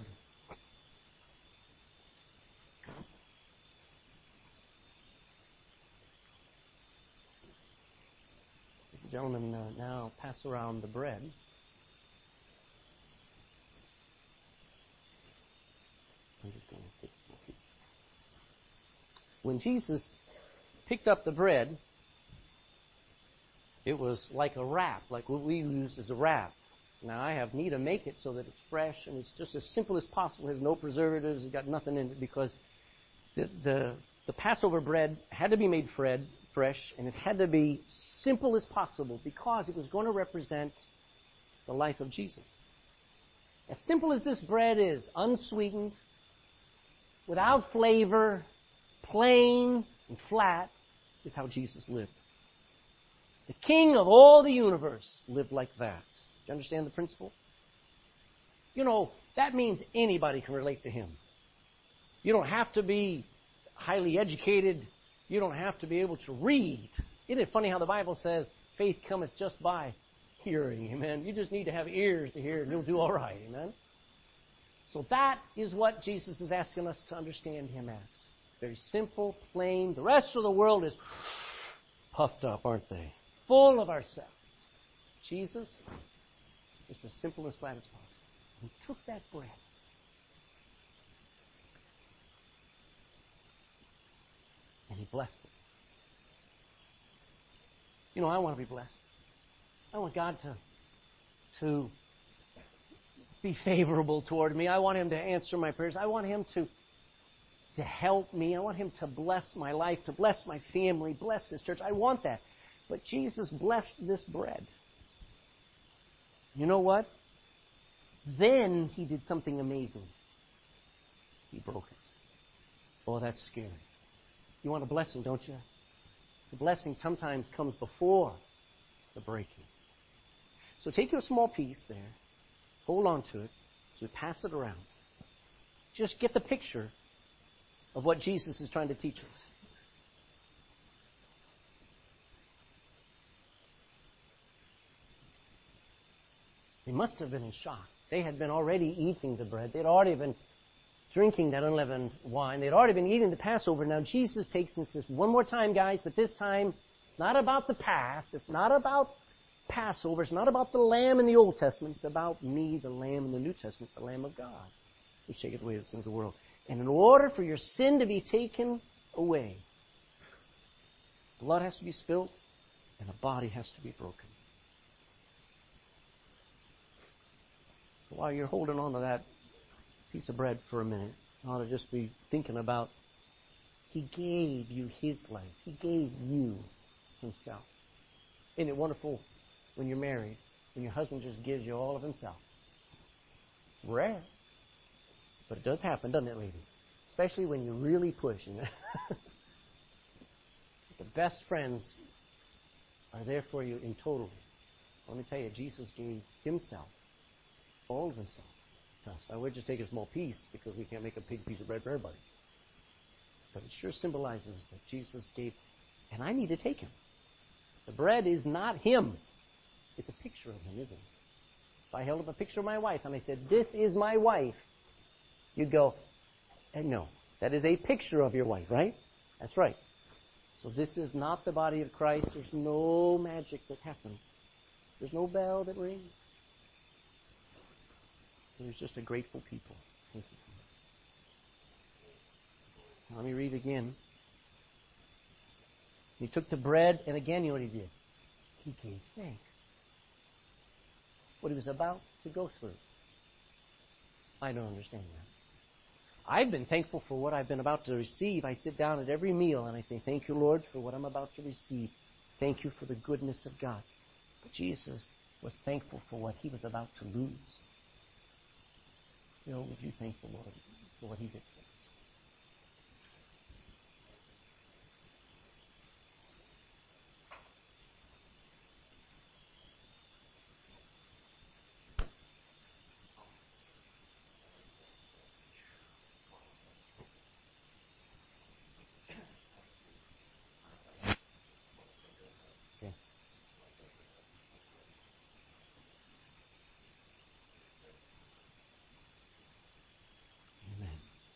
Speaker 1: This gentleman uh, now pass around the bread. I'm just going to take a piece. When Jesus picked up the bread, it was like a wrap, like what we use as a wrap. Now, I have Nita make it so that it's fresh and it's just as simple as possible. It has no preservatives. It's got nothing in it because the, the, the Passover bread had to be made fred, fresh, and it had to be simple as possible because it was going to represent the life of Jesus. As simple as this bread is, unsweetened, without flavor, plain and flat, is how Jesus lived. The King of all the universe lived like that. Do you understand the principle? You know, that means anybody can relate to him. You don't have to be highly educated. You don't have to be able to read. Isn't it funny how the Bible says, faith cometh just by hearing, amen? You just need to have ears to hear and you'll do all right, amen? So that is what Jesus is asking us to understand him as. Very simple, plain. The rest of the world is puffed up, aren't they? Full of ourselves. Jesus, just as simple as flat as possible. He took that bread. And he blessed it. You know, I want to be blessed. I want God to, to be favorable toward me. I want him to answer my prayers. I want him to to help me. I want him to bless my life, to bless my family, bless this church. I want that. But Jesus blessed this bread. You know what? Then he did something amazing. He broke it. Oh, that's scary. You want a blessing, don't you? The blessing sometimes comes before the breaking. So take your small piece there. Hold on to it. So we pass it around. Just get the picture of what Jesus is trying to teach us. They must have been in shock. They had been already eating the bread. They'd already been drinking that unleavened wine. They'd already been eating the Passover. Now Jesus takes and says, one more time, guys, but this time it's not about the past. It's not about Passover. It's not about the Lamb in the Old Testament. It's about me, the Lamb in the New Testament, the Lamb of God, who shaketh away the sins of the world. And in order for your sin to be taken away, blood has to be spilled and a body has to be broken. So while you're holding on to that piece of bread for a minute, you ought to just be thinking about he gave you his life. He gave you himself. Isn't it wonderful when you're married, when your husband just gives you all of himself? Rare. But it does happen, doesn't it, ladies? Especially when you're really pushing. The best friends are there for you in total. Let me tell you, Jesus gave himself, all of himself, to us. Now, we're just taking a small piece because we can't make a big piece of bread for everybody. But it sure symbolizes that Jesus gave, and I need to take him. The bread is not him. It's a picture of him, isn't it? If I held up a picture of my wife and I said, this is my wife, you'd go, eh, no, that is a picture of your wife, right? That's right. So this is not the body of Christ. There's no magic that happens. There's no bell that rings. There's just a grateful people. Thank you. Now, let me read again. He took the bread, and again, you know what he did? He gave thanks. What he was about to go through. I don't understand that. I've been thankful for what I've been about to receive. I sit down at every meal and I say, thank you, Lord, for what I'm about to receive. Thank you for the goodness of God. But Jesus was thankful for what he was about to lose. You know, would you thank the Lord for what he did for us? Okay. Amen.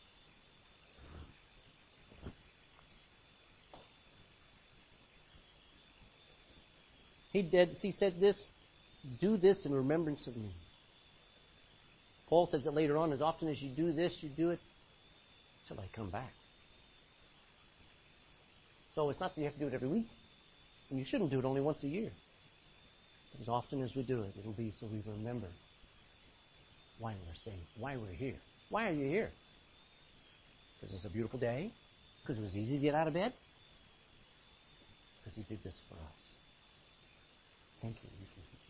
Speaker 1: He did. He said this, do this in remembrance of me. Paul says it later on, as often as you do this, you do it till I come back. So it's not that you have to do it every week. And you shouldn't do it only once a year. But as often as we do it, it'll be so we remember why we're saved, why we're here. Why are you here? Because it's a beautiful day? Because it was easy to get out of bed? Because he did this for us. Thank you. You can continue.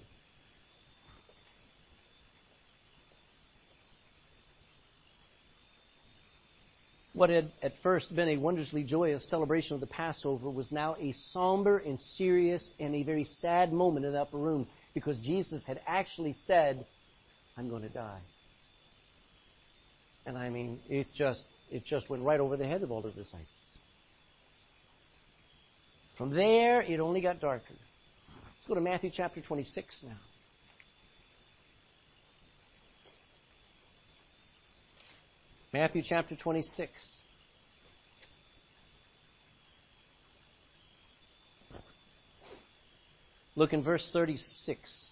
Speaker 1: What had at first been a wondrously joyous celebration of the Passover was now a somber and serious and a very sad moment in the upper room, because Jesus had actually said, I'm going to die. And I mean, it just it just went right over the head of all the disciples. From there, it only got darker. Let's go to Matthew chapter twenty-six now. Matthew chapter twenty-six. Look in verse thirty-six.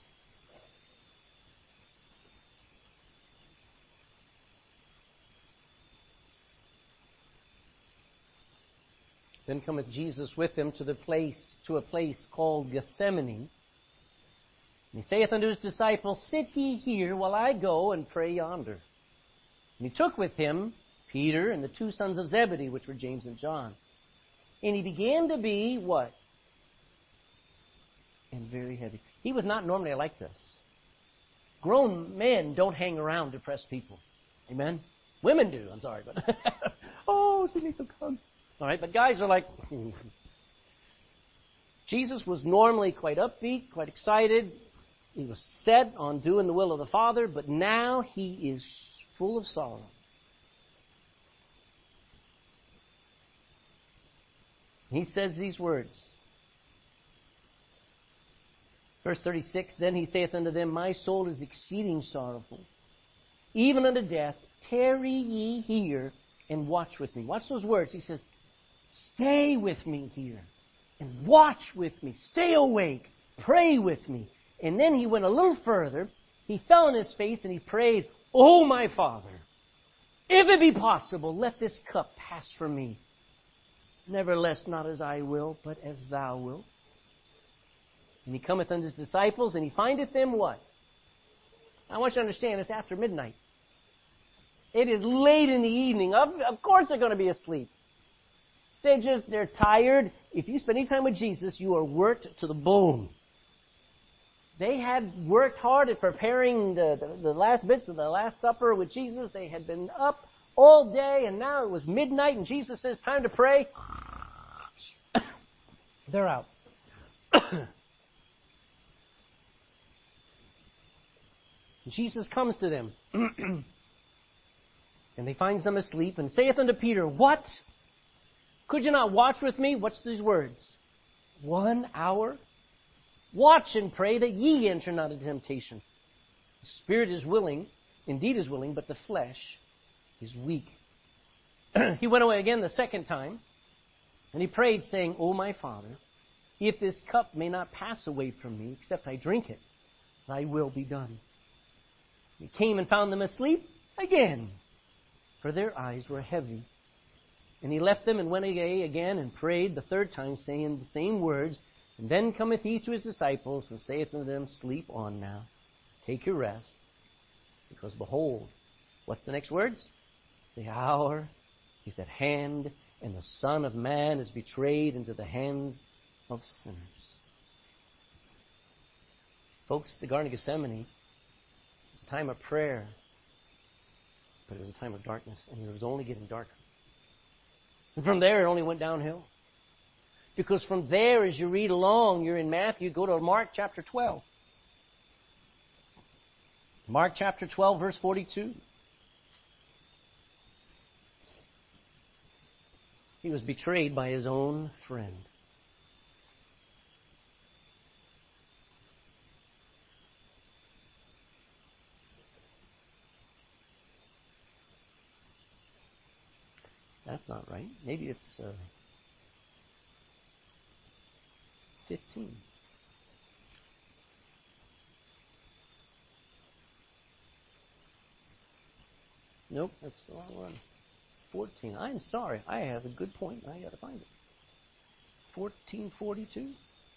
Speaker 1: Then cometh Jesus with them to the place, to a place called Gethsemane. And he saith unto his disciples, sit ye here while I go and pray yonder. And he took with him Peter and the two sons of Zebedee, which were James and John. And he began to be what? And very heavy. He was not normally like this. Grown men don't hang around depressed people. Amen? Women do, I'm sorry. But oh, she needs some hugs. All right, but guys are like... Jesus was normally quite upbeat, quite excited. He was set on doing the will of the Father, but now he is full of sorrow. He says these words. Verse thirty-six, then he saith unto them, my soul is exceeding sorrowful, even unto death. Tarry ye here and watch with me. Watch those words. He says, stay with me here and watch with me. Stay awake. Pray with me. And then he went a little further. He fell on his face and he prayed, O my Father, if it be possible, let this cup pass from me. Nevertheless, not as I will, but as thou wilt. And he cometh unto his disciples, and he findeth them what? I want you to understand, it's after midnight. It is late in the evening. Of, of course they're going to be asleep. They just, they're tired. If you spend any time with Jesus, you are worked to the bone. They had worked hard at preparing the, the, the last bits of the Last Supper with Jesus. They had been up all day, and now it was midnight, and Jesus says, time to pray. They're out. Jesus comes to them, and he finds them asleep, and saith unto Peter, what? Could you not watch with me? What's these words? One hour? Watch and pray that ye enter not into temptation. The spirit is willing, indeed is willing, but the flesh is weak. He went away again the second time, and he prayed, saying, O my Father, if this cup may not pass away from me, except I drink it, thy will be done. He came and found them asleep again, for their eyes were heavy. And he left them and went away again and prayed the third time, saying the same words. And then cometh he to his disciples, and saith unto them, sleep on now, take your rest, because behold, what's the next words? The hour is at hand, and the Son of Man is betrayed into the hands of sinners. Folks, the Garden of Gethsemane was a time of prayer, but it was a time of darkness, and it was only getting darker. And from there, it only went downhill. Because from there, as you read along, you're in Matthew, go to Mark chapter twelve. Mark chapter twelve, verse forty-two. He was betrayed by his own friend. That's not right. Maybe it's uh, fifteen. Nope, that's the wrong one. fourteen. I'm sorry. I have a good point. I got to find it. fourteen forty-two.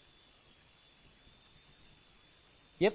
Speaker 1: Yep.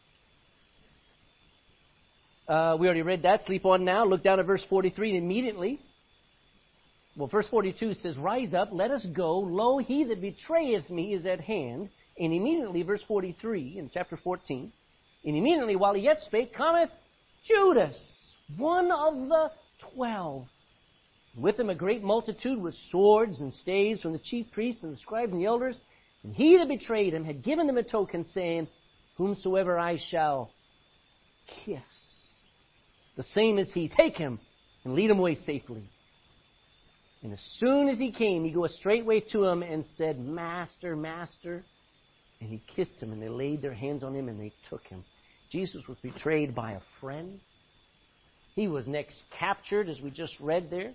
Speaker 1: Uh, we already read that. Sleep on now. Look down at verse forty-three. And immediately, well, verse forty-two says, "Rise up, let us go. Lo, he that betrayeth me is at hand." And immediately, verse forty-three in chapter fourteen, and immediately while he yet spake, cometh Judas, one of the twelve. With him a great multitude with swords and staves from the chief priests and the scribes and the elders. And he that betrayed him had given them a token, saying, "Whomsoever I shall kiss, the same is he. Take him and lead him away safely." And as soon as he came, he goeth straightway to him and said, "Master, Master." And he kissed him, and they laid their hands on him, and they took him. Jesus was betrayed by a friend. He was next captured, as we just read there.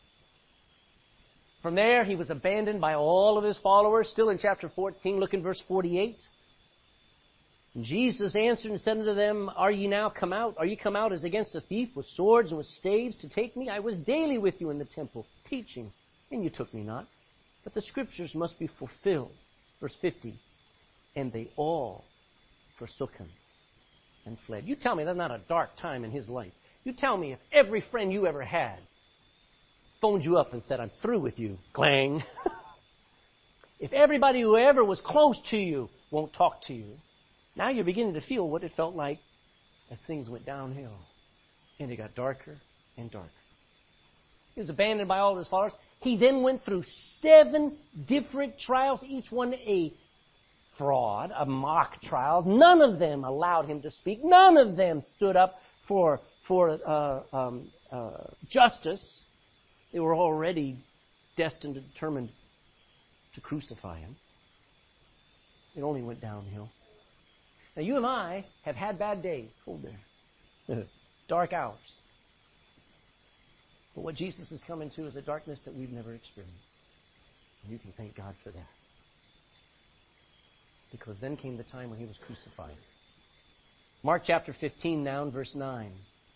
Speaker 1: From there, he was abandoned by all of his followers. Still in chapter fourteen, look in verse forty-eight. And Jesus answered and said unto them, "Are ye now come out? Are ye come out as against a thief with swords and with staves to take me? I was daily with you in the temple, teaching, and you took me not. But the scriptures must be fulfilled." Verse fifty. And they all forsook him and fled. You tell me that's not a dark time in his life. You tell me if every friend you ever had phoned you up and said, "I'm through with you," clang. If everybody who ever was close to you won't talk to you, now you're beginning to feel what it felt like as things went downhill. And it got darker and darker. He was abandoned by all of his followers. He then went through seven different trials, each one a fraud, a mock trial. None of them allowed him to speak. None of them stood up for, for uh, um, uh, justice. They were already destined and determined to crucify him. It only went downhill. Now, you and I have had bad days. Hold there. Dark hours. But what Jesus is coming to is a darkness that we've never experienced. And you can thank God for that. Because then came the time when he was crucified. Mark chapter fifteen now in verse nine.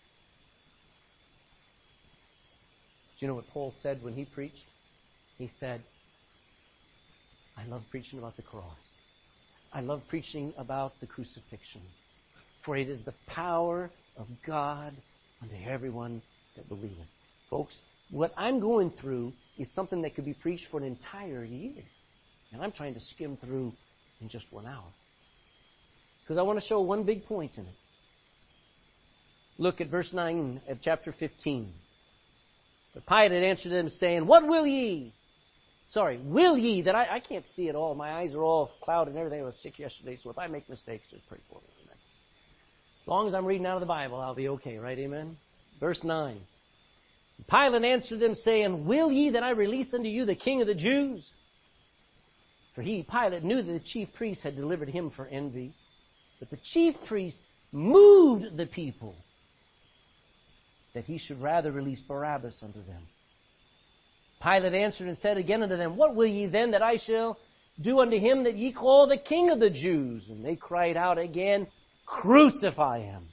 Speaker 1: Do you know what Paul said when he preached? He said, "I love preaching about the cross. I love preaching about the crucifixion. For it is the power of God unto everyone that believeth." Folks, what I'm going through is something that could be preached for an entire year. And I'm trying to skim through in just one hour. Because I want to show one big point in it. Look at verse nine of chapter fifteen. But Pilate answered them, saying, "What will ye?" Sorry, will ye, that I, I can't see it all. My eyes are all clouded and everything. I was sick yesterday, so if I make mistakes, just pray for me. Amen. As long as I'm reading out of the Bible, I'll be okay, right? Amen? Verse nine. Pilate answered them, saying, "Will ye that I release unto you the King of the Jews?" For he, Pilate, knew that the chief priests had delivered him for envy. But the chief priests moved the people that he should rather release Barabbas unto them. Pilate answered and said again unto them, "What will ye then that I shall do unto him that ye call the King of the Jews?" And they cried out again, "Crucify him."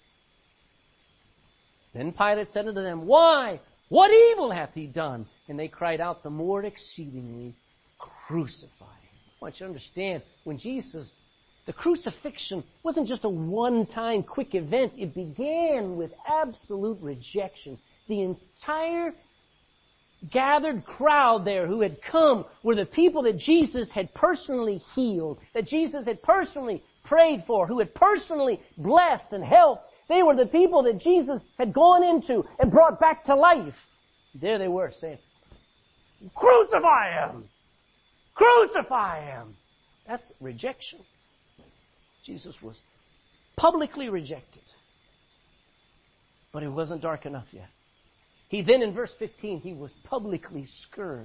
Speaker 1: Then Pilate said unto them, "Why? What evil hath he done?" And they cried out the more exceedingly, "Crucify him." I want you to understand, when Jesus, the crucifixion wasn't just a one-time quick event. It began with absolute rejection. The entire gathered crowd there who had come were the people that Jesus had personally healed, that Jesus had personally prayed for, who had personally blessed and helped. They were the people that Jesus had gone into and brought back to life. There they were saying, "Crucify him! Crucify him!" That's rejection. Jesus was publicly rejected. But it wasn't dark enough yet. He then, in verse fifteen, he was publicly scourged.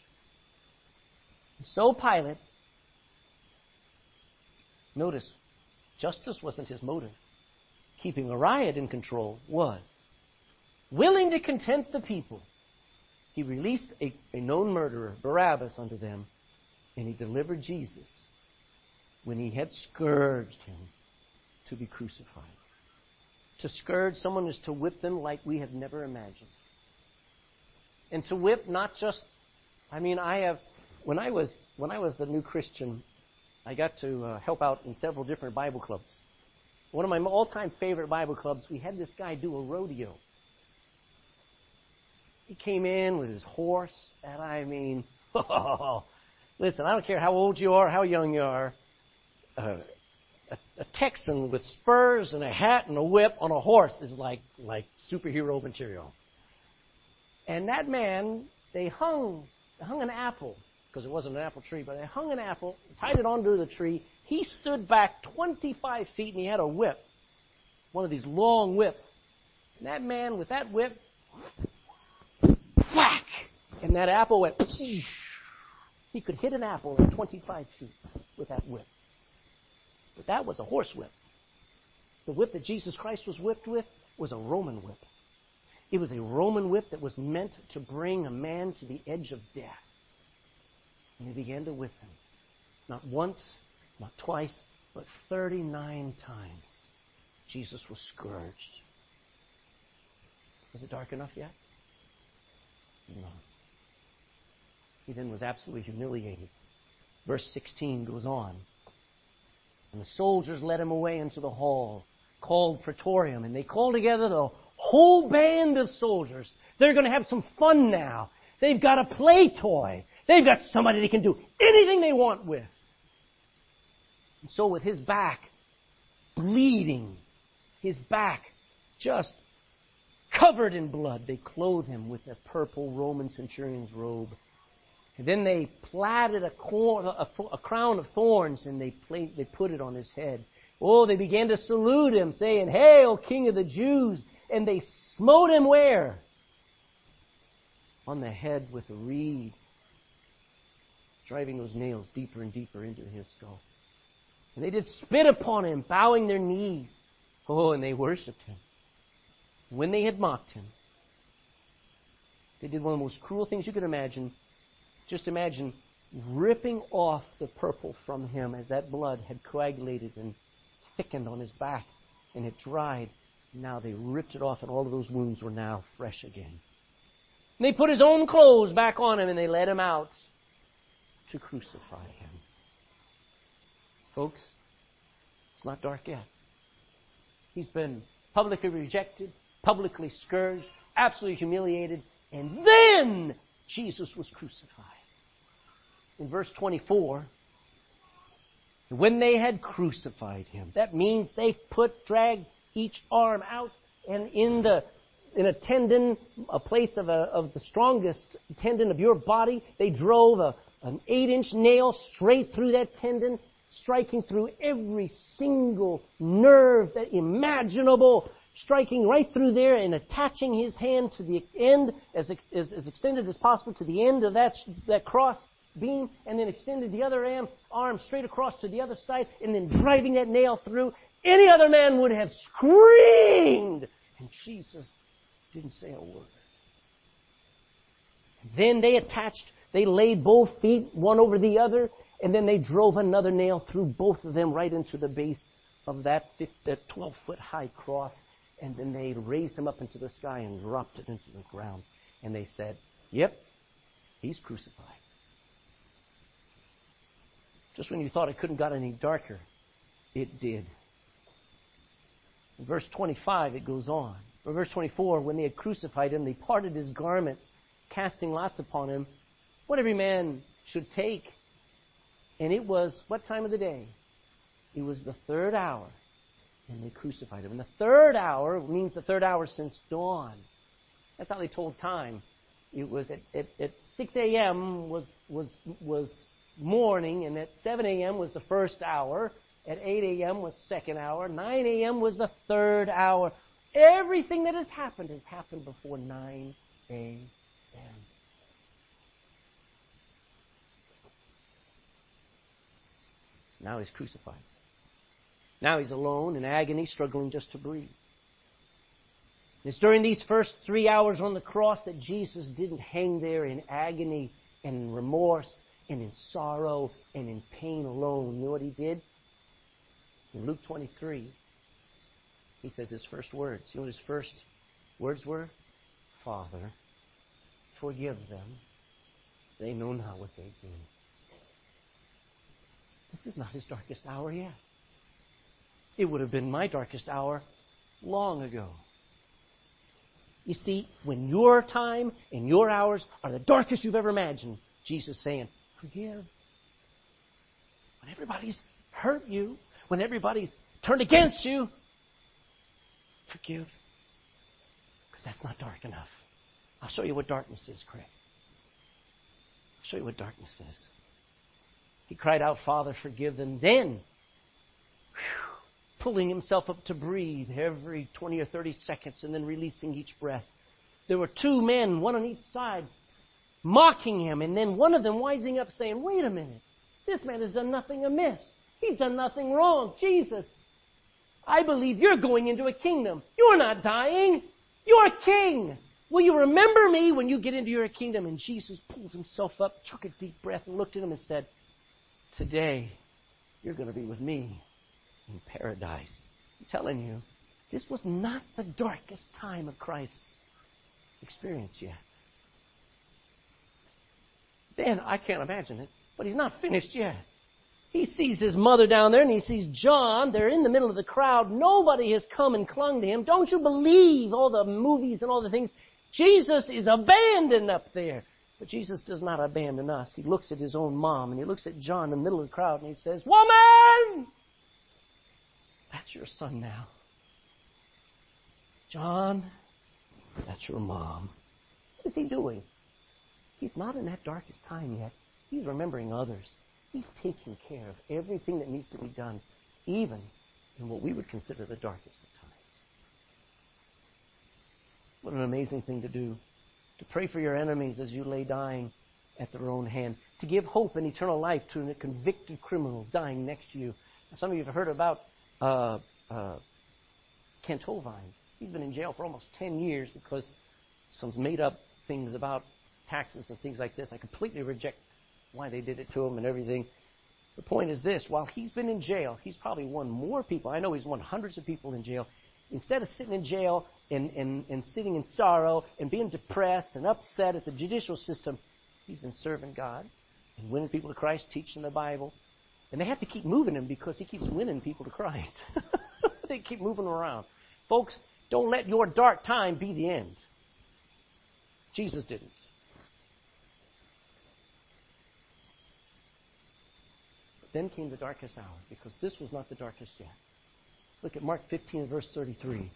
Speaker 1: So Pilate, notice, justice wasn't his motive. Keeping a riot in control was. Willing to content the people, he released a, a known murderer, Barabbas, unto them, and he delivered Jesus when he had scourged him to be crucified. To scourge someone is to whip them like we have never imagined. And to whip not just, I mean, I have, when I was when I was a new Christian, I got to uh, help out in several different Bible clubs. One of my all-time favorite Bible clubs, we had this guy do a rodeo. He came in with his horse, and I mean, oh, listen, I don't care how old you are, how young you are, uh, a, a Texan with spurs and a hat and a whip on a horse is like like superhero material. And that man, they hung, they hung an apple, because it wasn't an apple tree, but they hung an apple, tied it onto the tree. He stood back twenty-five feet, and he had a whip, one of these long whips. And that man, with that whip, whack! And that apple went, he could hit an apple at twenty-five feet with that whip. But that was a horse whip. The whip that Jesus Christ was whipped with was a Roman whip. It was a Roman whip that was meant to bring a man to the edge of death. And they began to whip him. Not once, not twice, but thirty-nine times Jesus was scourged. Was it dark enough yet? No. He then was absolutely humiliated. Verse sixteen goes on. And the soldiers led him away into the hall, called Praetorium, and they called together the whole band of soldiers. They're going to have some fun now. They've got a play toy. They've got somebody they can do anything they want with. And so with his back bleeding, his back just covered in blood, they clothed him with a purple Roman centurion's robe. And then they plaited a, cor- a, a crown of thorns and they, played, they put it on his head. Oh, they began to salute him, saying, "Hail, King of the Jews!" And they smote him where? On the head with a reed, driving those nails deeper and deeper into his skull. And they did spit upon him, bowing their knees. Oh, and they worshipped him. When they had mocked him, they did one of the most cruel things you could imagine. Just imagine ripping off the purple from him as that blood had coagulated and thickened on his back and it dried. Now they ripped it off and all of those wounds were now fresh again. And they put his own clothes back on him and they led him out to crucify him. Folks, it's not dark yet. He's been publicly rejected, publicly scourged, absolutely humiliated, and then Jesus was crucified. In verse twenty-four, when they had crucified him, that means they put, dragged each arm out, and in the in a tendon, a place of a of the strongest tendon of your body, they drove a, an eight-inch nail straight through that tendon, striking through every single nerve that imaginable, striking right through there and attaching his hand to the end, as, as, as extended as possible to the end of that, that cross beam, and then extended the other arm, arm straight across to the other side, and then driving that nail through. Any other man would have screamed, and Jesus didn't say a word. Then they attached, they laid both feet one over the other, and then they drove another nail through both of them right into the base of that twelve-foot high cross, and then they raised him up into the sky and dropped it into the ground. And they said, "Yep, he's crucified." Just when you thought it couldn't got any darker, it did. In verse twenty-five, it goes on. Or verse twenty-four, when they had crucified him, they parted his garments, casting lots upon him, what every man should take. And it was, what time of the day? It was the third hour, and they crucified him. And the third hour means the third hour since dawn. That's how they told time. It was at, at, at six a.m. was was was morning, and at seven a.m. was the first hour. At eight a.m. was second hour. nine a.m. was the third hour. Everything that has happened has happened before nine a.m. Now he's crucified. Now he's alone in agony, struggling just to breathe. It's during these first three hours on the cross that Jesus didn't hang there in agony and in remorse and in sorrow and in pain alone. You know what he did? In Luke twenty-three, he says his first words. You know what his first words were? Father, forgive them. They know not what they do. This is not his darkest hour yet. It would have been my darkest hour long ago. You see, when your time and your hours are the darkest you've ever imagined, Jesus is saying, forgive. When everybody's hurt you, when everybody's turned against you, forgive. Because that's not dark enough. I'll show you what darkness is, Craig. I'll show you what darkness is. He cried out, Father, forgive them. Then, whew, pulling himself up to breathe every twenty or thirty seconds and then releasing each breath. There were two men, one on each side, mocking him, and then one of them wising up saying, wait a minute, this man has done nothing amiss. He's done nothing wrong. Jesus, I believe you're going into a kingdom. You're not dying. You're king. Will you remember me when you get into your kingdom? And Jesus pulled himself up, took a deep breath, and looked at him and said, today, you're going to be with me in paradise. I'm telling you, this was not the darkest time of Christ's experience yet. Then, I can't imagine it, but he's not finished yet. He sees his mother down there, and he sees John. They're in the middle of the crowd. Nobody has come and clung to him. Don't you believe all the movies and all the things? Jesus is abandoned up there. But Jesus does not abandon us. He looks at his own mom, and he looks at John in the middle of the crowd, and he says, woman! That's your son now. John, that's your mom. What is he doing? He's not in that darkest time yet. He's remembering others. He's taking care of everything that needs to be done, even in what we would consider the darkest of times. What an amazing thing to do. To pray for your enemies as you lay dying at their own hand. To give hope and eternal life to a convicted criminal dying next to you. Some of you have heard about uh, uh, Kent Holvine. He's been in jail for almost ten years because some made-up things about taxes and things like this. I completely reject why they did it to him and everything. The point is this. While he's been in jail, he's probably won more people. I know he's won hundreds of people in jail. Instead of sitting in jail and, and, and sitting in sorrow and being depressed and upset at the judicial system, he's been serving God and winning people to Christ, teaching the Bible. And they have to keep moving him because he keeps winning people to Christ. They keep moving him around. Folks, don't let your dark time be the end. Jesus didn't. But then came the darkest hour, because this was not the darkest yet. Look at Mark fifteen, verse thirty-three.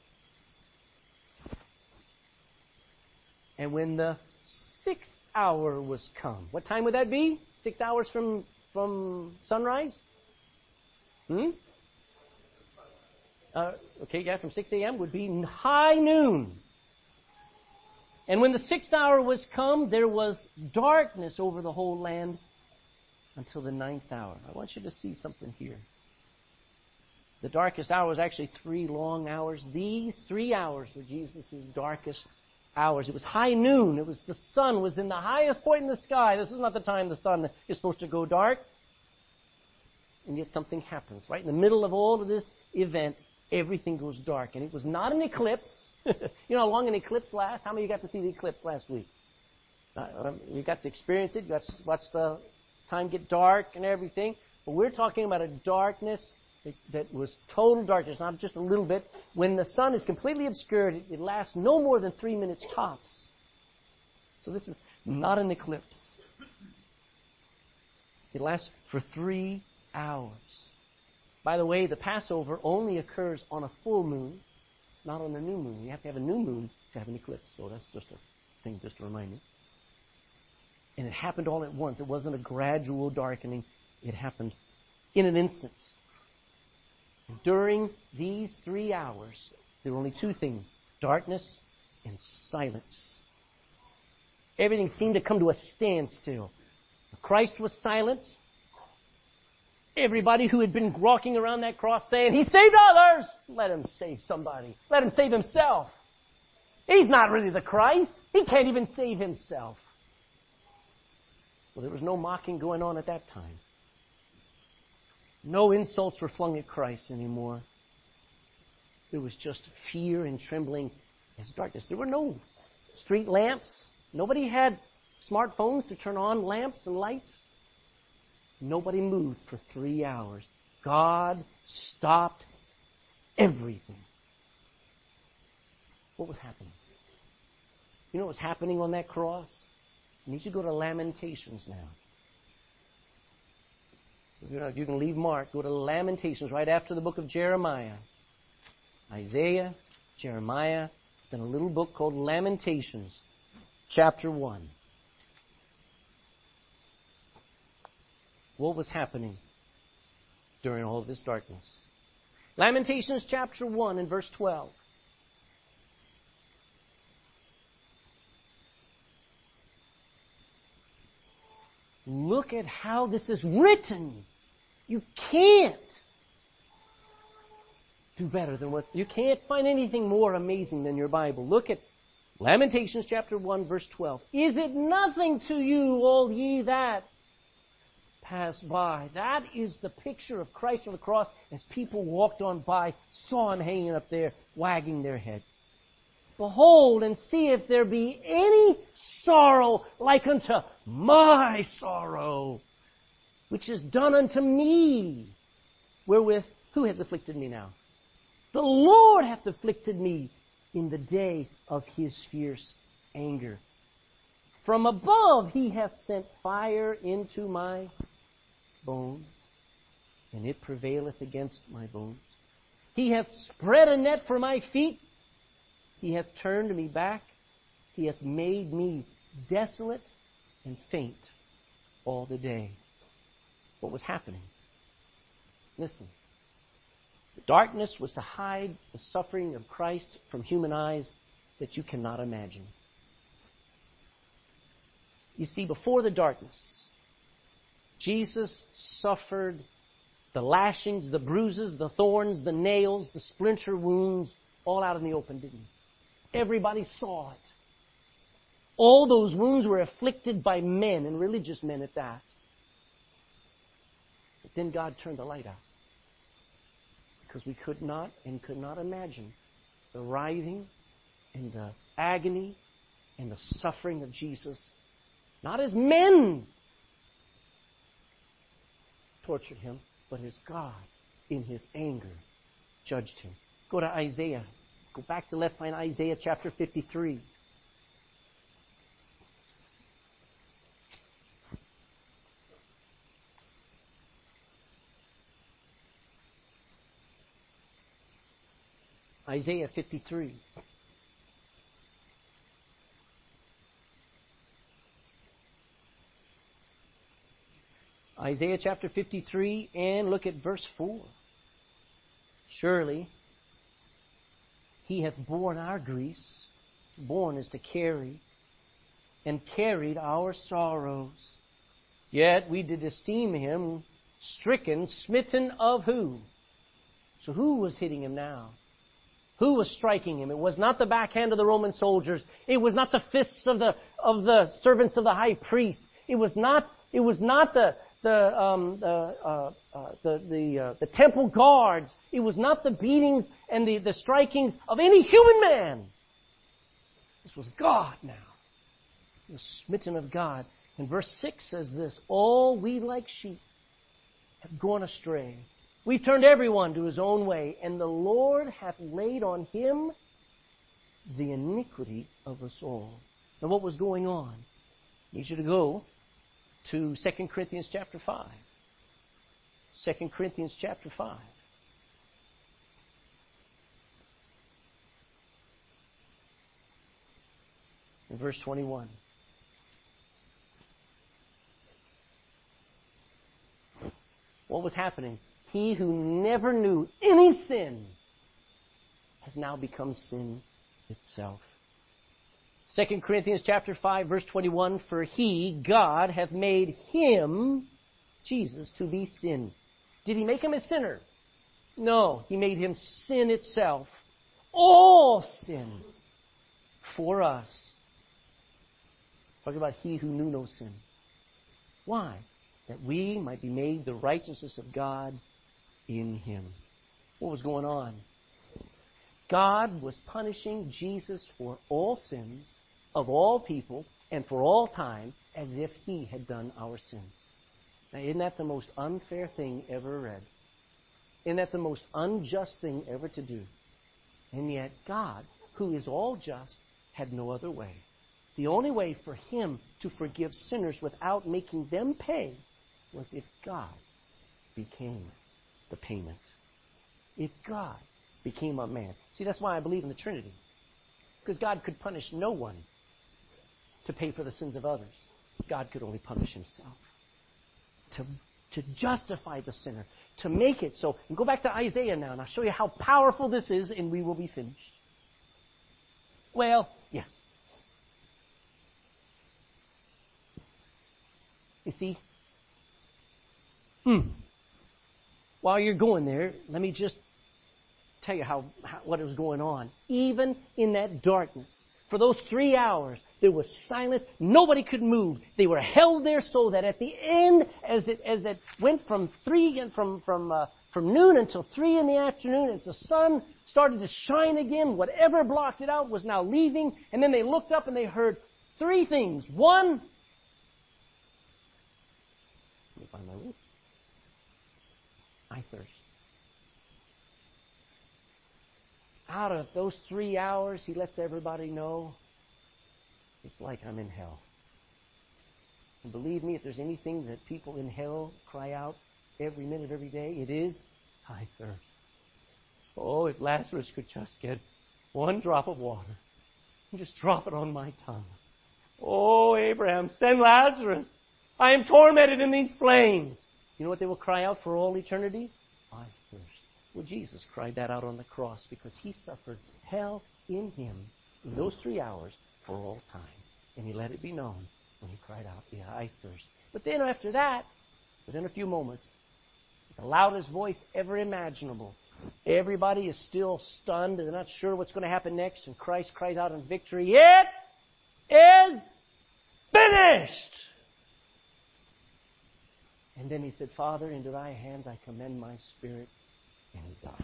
Speaker 1: And when the sixth hour was come. What time would that be? Six hours from, from sunrise? Hmm? Uh, okay, yeah, from six a.m. would be high noon. And when the sixth hour was come, there was darkness over the whole land until the ninth hour. I want you to see something here. The darkest hour was actually three long hours. These three hours were Jesus' darkest hours. It was high noon. It was the sun was in the highest point in the sky. This is not the time the sun is supposed to go dark. And yet something happens. Right in the middle of all of this event, everything goes dark. And it was not an eclipse. You know how long an eclipse lasts? How many of you got to see the eclipse last week? Uh, you got to experience it. You got to watch the time get dark and everything. But we're talking about a darkness that, that was total darkness, not just a little bit. When the sun is completely obscured, it, it lasts no more than three minutes tops. So this is not an eclipse. It lasts for three hours. By the way, the Passover only occurs on a full moon, not on a new moon. You have to have a new moon to have an eclipse. So that's just a thing just to remind you. And it happened all at once. It wasn't a gradual darkening. It happened in an instant. And during these three hours, there were only two things: darkness and silence. Everything seemed to come to a standstill. Christ was silent. Everybody who had been walking around that cross saying, "He saved others," let him save somebody. Let him save himself. He's not really the Christ. He can't even save himself. Well, there was no mocking going on at that time. No insults were flung at Christ anymore. There was just fear and trembling as darkness. There were no street lamps. Nobody had smartphones to turn on lamps and lights. Nobody moved for three hours. God stopped everything. What was happening? You know what was happening on that cross? I need you to go to Lamentations now. You know, you can leave Mark. Go to Lamentations right after the book of Jeremiah. Isaiah, Jeremiah, then a little book called Lamentations, chapter one. What was happening during all of this darkness? Lamentations chapter one and verse twelve. Look at how this is written. You can't do better than what... You can't find anything more amazing than your Bible. Look at Lamentations chapter one, verse twelve. Is it nothing to you, all ye that pass by? That is the picture of Christ on the cross as people walked on by, saw him hanging up there, wagging their heads. Behold and see if there be any sorrow like unto my sorrow, which is done unto me. Wherewith, who has afflicted me now? The Lord hath afflicted me in the day of his fierce anger. From above he hath sent fire into my bones, and it prevaileth against my bones. He hath spread a net for my feet. He hath turned me back. He hath made me desolate and faint all the day. What was happening? Listen. The darkness was to hide the suffering of Christ from human eyes that you cannot imagine. You see, before the darkness, Jesus suffered the lashings, the bruises, the thorns, the nails, the splinter wounds, all out in the open, didn't he? Everybody saw it. All those wounds were afflicted by men, and religious men at that. But then God turned the light out. Because we could not and could not imagine the writhing and the agony and the suffering of Jesus. Not as men tortured him, but as God, in his anger, judged him. Go to Isaiah. Go back to left, find Isaiah chapter fifty-three. Isaiah fifty-three. Isaiah chapter fifty-three, and look at verse four. Surely he hath borne our griefs. Borne is to carry, and carried our sorrows. Yet we did esteem him stricken, smitten of who? So who was hitting him now? Who was striking him? It was not the backhand of the Roman soldiers. It was not the fists of the of the servants of the high priest. It was not. It was not the the um, the uh, uh, the the, uh, the temple guards. It was not the beatings and the, the strikings of any human man. This was God now. He was smitten of God. And verse six says this: all we like sheep have gone astray. We've turned everyone to his own way, and the Lord hath laid on him the iniquity of us all. Now what was going on? I need you to go to Second Corinthians chapter five. Second Corinthians chapter five. In verse twenty-one. What was happening? He who never knew any sin has now become sin itself. Second Corinthians chapter five, verse twenty-one, for he, God, hath made him, Jesus, to be sin. Did he make him a sinner? No, he made him sin itself. All sin for us. Talking about he who knew no sin. Why? That we might be made the righteousness of God in him. What was going on? God was punishing Jesus for all sins of all people and for all time as if he had done our sins. Now, isn't that the most unfair thing ever read? Isn't that the most unjust thing ever to do? And yet God, who is all just, had no other way. The only way for him to forgive sinners without making them pay was if God became the payment. If God became a man. See, that's why I believe in the Trinity. Because God could punish no one to pay for the sins of others. God could only punish himself. To, to justify the sinner. To make it so. And go back to Isaiah now, and I'll show you how powerful this is, and we will be finished. Well, yes. You see? Hmm. While you're going there, let me just tell you how, how what was going on. Even in that darkness, for those three hours, there was silence. Nobody could move. They were held there so that at the end, as it as it went from three and from from uh, from noon until three in the afternoon, as the sun started to shine again, whatever blocked it out was now leaving. And then they looked up and they heard three things. One. Let me find my root. I thirst. Out of those three hours, he lets everybody know, it's like I'm in hell. And believe me, if there's anything that people in hell cry out every minute, every day, it is, I thirst. Oh, if Lazarus could just get one drop of water and just drop it on my tongue. Oh, Abraham, send Lazarus. I am tormented in these flames. You know what they will cry out for all eternity? I thirst. Well, Jesus cried that out on the cross because he suffered hell in him in those three hours for all time. And he let it be known when he cried out, yeah, I thirst. But then after that, within a few moments, with the loudest voice ever imaginable, everybody is still stunned and they're not sure what's going to happen next. And Christ cries out in victory, it is finished! And then he said, Father, into thy hands I commend my spirit. And he died.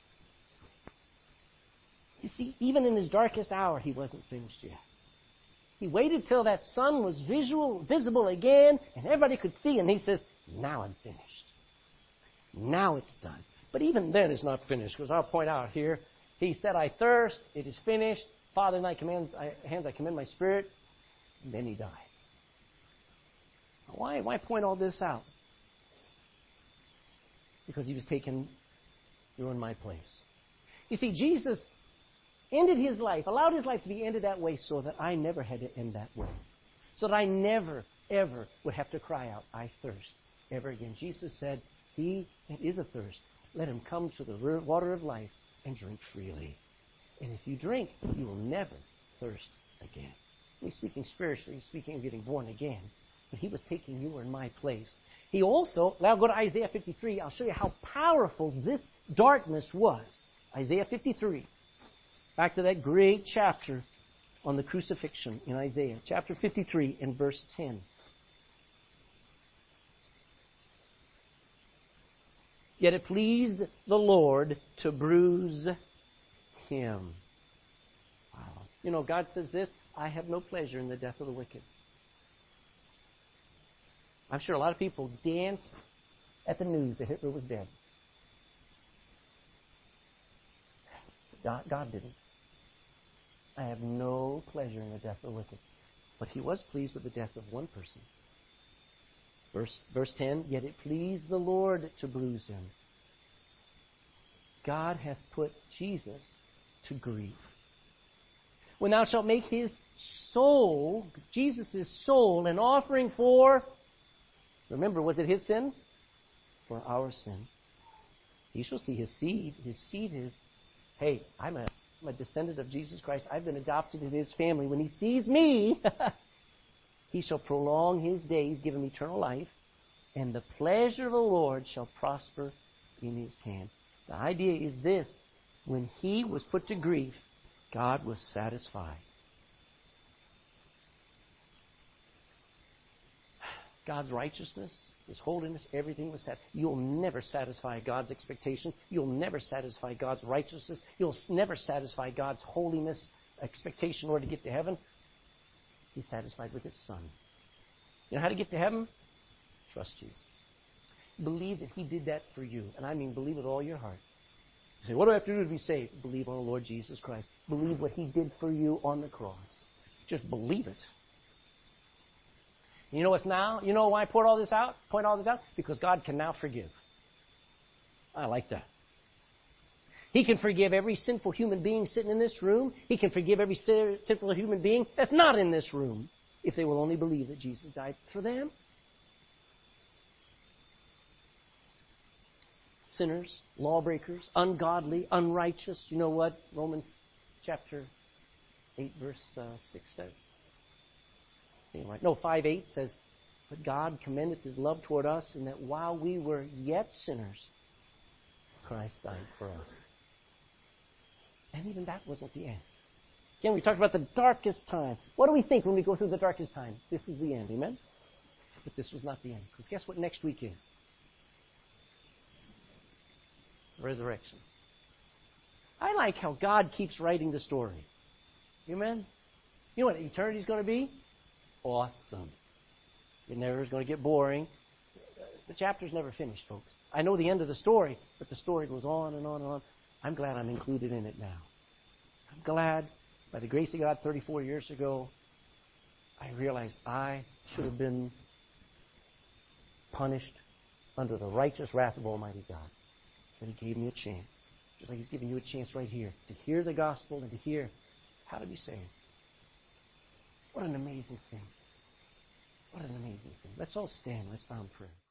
Speaker 1: You see, even in his darkest hour, he wasn't finished yet. He waited till that sun was visual, visible again, and everybody could see, and he says, now I'm finished. Now it's done. But even then it's not finished, because I'll point out here, he said, I thirst, it is finished. Father, in thy commands, I, hands I commend my spirit. And then he died. Why, why point all this out? Because he was taken your and my place. You see, Jesus ended his life, allowed his life to be ended that way so that I never had to end that way. So that I never, ever would have to cry out, I thirst, ever again. Jesus said, he that is athirst, let him come to the water of life and drink freely. And if you drink, you will never thirst again. He's speaking spiritually, he's speaking of getting born again. But he was taking you in my place. He also, now go to Isaiah fifty-three. I'll show you how powerful this darkness was. Isaiah fifty-three. Back to that great chapter on the crucifixion in Isaiah. Chapter fifty-three and verse ten. Yet it pleased the Lord to bruise him. Wow. You know, God says this, I have no pleasure in the death of the wicked. I'm sure a lot of people danced at the news that Hitler was dead. God, God didn't. I have no pleasure in the death of the wicked. But he was pleased with the death of one person. Verse, verse ten, yet it pleased the Lord to bruise him. God hath put Jesus to grief. When thou shalt make his soul, Jesus' soul, an offering for, remember, was it his sin? For our sin. He shall see his seed. His seed is, hey, I'm a, I'm a descendant of Jesus Christ. I've been adopted into his family. When he sees me, he shall prolong his days, give him eternal life, and the pleasure of the Lord shall prosper in his hand. The idea is this. When he was put to grief, God was satisfied. God's righteousness, his holiness, everything was set. You'll never satisfy God's expectation. You'll never satisfy God's righteousness. You'll never satisfy God's holiness expectation in order to get to heaven. He's satisfied with his Son. You know how to get to heaven? Trust Jesus. Believe that he did that for you. And I mean believe with all your heart. You say, what do I have to do to be saved? Believe on the Lord Jesus Christ. Believe what he did for you on the cross. Just believe it. You know what's now? You know why I point all this out? Point all this out? Because God can now forgive. I like that. He can forgive every sinful human being sitting in this room. He can forgive every sinful human being that's not in this room if they will only believe that Jesus died for them. Sinners, lawbreakers, ungodly, unrighteous. You know what Romans chapter eight verse uh, six says? No, five eight says, but God commendeth his love toward us in that while we were yet sinners, Christ died for us. And even that wasn't the end. Again, we talked about the darkest time. What do we think when we go through the darkest time? This is the end, amen? But this was not the end. Because guess what next week is? Resurrection. I like how God keeps writing the story. Amen? You know what eternity is going to be? Awesome. It never is going to get boring. The chapter's never finished, folks. I know the end of the story, but the story goes on and on and on. I'm glad I'm included in it now. I'm glad, by the grace of God, thirty-four years ago, I realized I should have been punished under the righteous wrath of Almighty God. But he gave me a chance, just like he's giving you a chance right here, to hear the gospel and to hear how to be saved. What an amazing thing. What an amazing thing. Let's all stand. Let's bow in prayer.